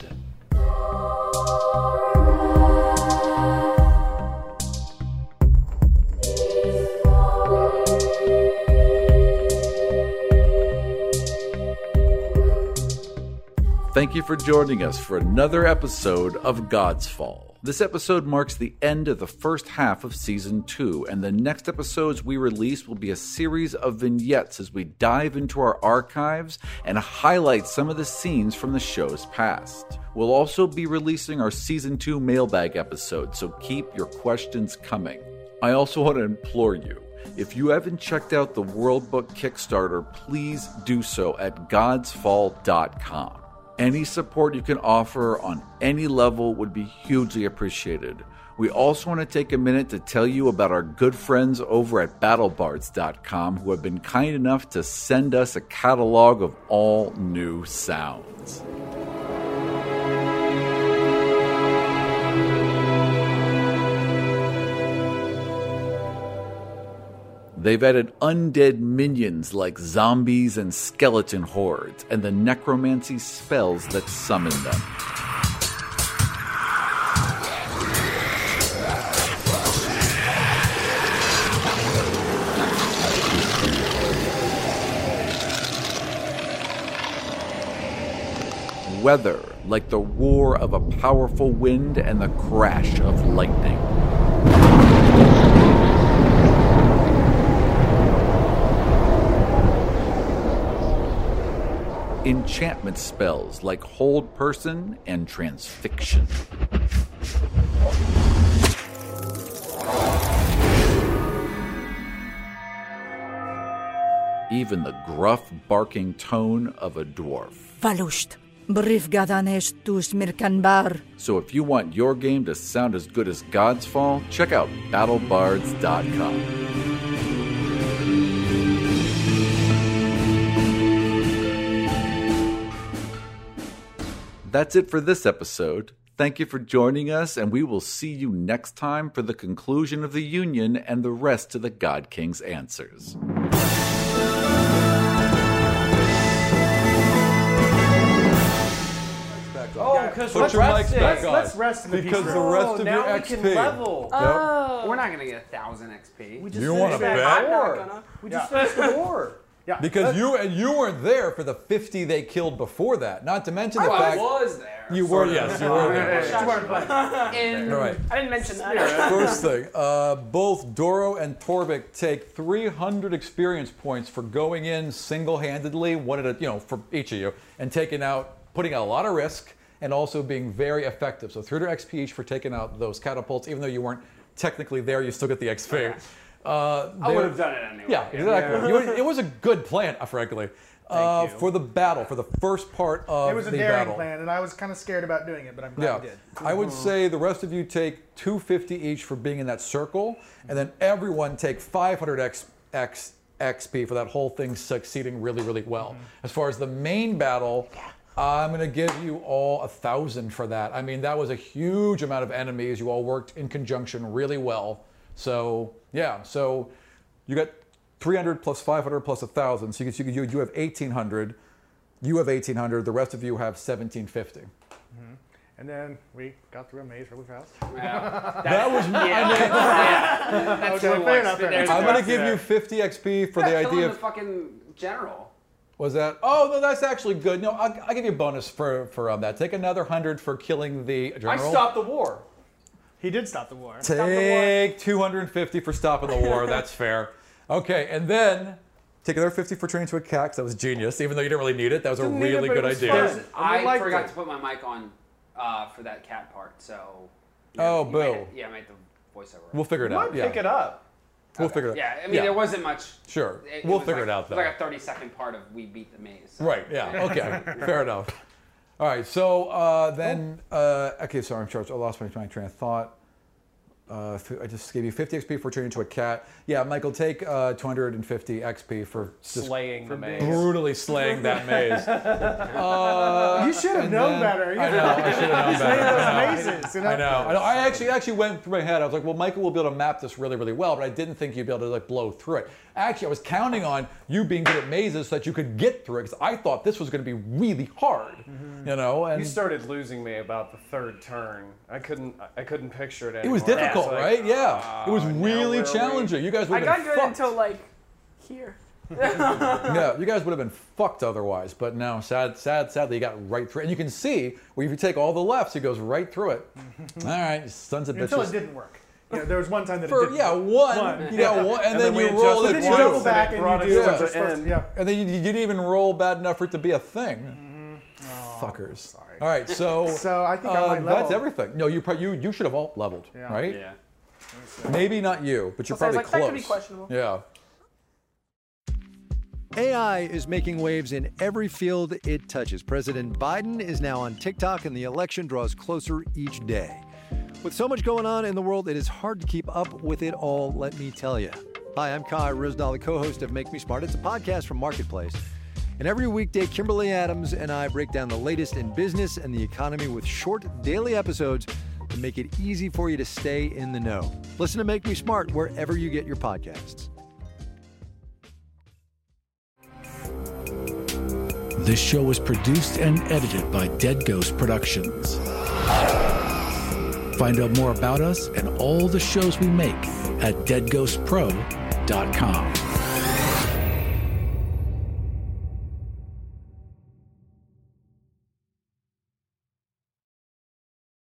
Thank you for joining us for another episode of God's Fall. This episode marks the end of the first half of Season two, and the next episodes we release will be a series of vignettes as we dive into our archives and highlight some of the scenes from the show's past. We'll also be releasing our Season two mailbag episode, so keep your questions coming. I also want to implore you, if you haven't checked out the World Book Kickstarter, please do so at gods fall dot com. Any support you can offer on any level would be hugely appreciated. We also want to take a minute to tell you about our good friends over at battle bards dot com who have been kind enough to send us a catalog of all new sounds. They've added undead minions like zombies and skeleton hordes, and the necromancy spells that summon them. Weather like the roar of a powerful wind and the crash of lightning. Enchantment spells like Hold Person and Transfixion. Even the gruff, barking tone of a dwarf. Valusht, brief gadanesh tus mirkanbar. So if you want your game to sound as good as God's Fall, check out battle bards dot com. That's it for this episode. Thank you for joining us, and we will see you next time for the conclusion of the Union and the rest of the God King's answers. Oh, because Put let's your rest mics it. back Let's, on. let's rest in the Because peace the room. rest of now your we X P. can level. Oh. We're not gonna get a thousand X P. We just You want finished to that. bet? I'm not gonna. We just finished the war. Yeah. Because you and you weren't there for the fifty they killed before that. Not to mention the I fact was there. you were. Yes, you were there. And All right. I didn't mention that. First thing, uh, both Doro and Torvik take three hundred experience points for going in single-handedly, one at a, you know, for each of you, and taking out, putting out a lot of risk and also being very effective. So three hundred X P each for taking out those catapults, even though you weren't technically there, you still get the X P. Okay. Uh, I would have done it anyway. Yeah, exactly. You would- it was a good plan, uh, frankly. Uh, you. for the battle, for the first part of It was a the daring battle. plan, and I was kind of scared about doing it, but I'm glad Yeah, we did. I would say the rest of you take two hundred fifty each for being in that circle, and then everyone take five hundred X, X, X P for that whole thing succeeding really, really well. As far as the main battle, I'm going to give you all a thousand for that. I mean, that was a huge amount of enemies. You all worked in conjunction really well. So yeah, so you got three hundred plus five hundred plus one thousand. So you, you, you, you have eighteen hundred. You have eighteen hundred. The rest of you have seventeen fifty. Mm-hmm. And then we got through a maze really fast. Yeah. That was yeah. I mean, yeah. That's Okay, too fair much. enough, fair There's enough. I'm the going to rest give of you it. fifty X P for Yeah, the killing idea the of. fucking general. Was that? Oh, no, that's actually good. No, I'll, I'll give you a bonus for for um, that. Take another hundred for killing the general. I stopped the war. He did stop the war. Take two hundred fifty for stopping the war. That's fair. Okay, and then take another fifty for training to a cat, 'cause that was genius. Even though you didn't really need it, that was a Didn't need it, really but it good was idea. fun. I liked forgot it. to put my mic on uh, for that cat part, so. Oh, you boo. might- yeah, I made the voiceover. We'll figure it You out. might Yeah, pick it up. we'll Okay. figure it out. Yeah, I mean, Yeah. there wasn't much. Sure, It, we'll was figure like, it out It though. was like a thirty second part of we beat the maze. So. Right, yeah, okay, fair enough. All right, so uh, then, uh, okay, sorry, I'm sorry, I lost my, my train of thought. Uh, I just gave you fifty X P for turning into a cat. Yeah, Michael, take uh, two hundred fifty X P for just Slaying the maze. brutally slaying that maze. Uh, You should have and known then- better. You I know, I should have known He's better. made I those know. mazes, you know? I know. I know. I actually actually went through my head. I was like, well, Michael will be able to map this really, really well, but I didn't think you'd be able to like blow through it. Actually, I was counting on you being good at mazes so that you could get through it, because I thought this was going to be really hard. You know, and You started losing me about the third turn. I couldn't. I couldn't picture it anymore. it was difficult, It's like, right? Yeah, it was uh, now really where are we? challenging. You guys would I have got been good fucked. until like here. Yeah, you guys would have been fucked otherwise. But no, sad, sad, sadly, you got right through it. And you can see where if you take all the lefts, it goes right through it. All right, you sons of bitches. Until it didn't work. Yeah, there was one time that it For, didn't yeah, work. one, One. you got one, and, And then, then you we roll adjusted it Then you double once. back and it and brought you do us what to you're the supposed end. to. Yeah. And then you, you didn't even roll bad enough for it to be a thing. Fuckers. sorry. All right, so, So I think I uh, might level. that's everything. No, you pro- you you should have all leveled, Yeah. right? Yeah. Maybe not you, but you're So I was probably like, close. that could be questionable. Yeah. A I is making waves in every field it touches. President Biden is now on TikTok, and the election draws closer each day. With so much going on in the world, it is hard to keep up with it all, let me tell you. Hi, I'm Kai Rizdal, the co-host of Make Me Smart. It's a podcast from Marketplace. And every weekday, Kimberly Adams and I break down the latest in business and the economy with short daily episodes to make it easy for you to stay in the know. Listen to Make Me Smart wherever you get your podcasts. This show was produced and edited by Dead Ghost Productions. Find out more about us and all the shows we make at dead ghost pro dot com.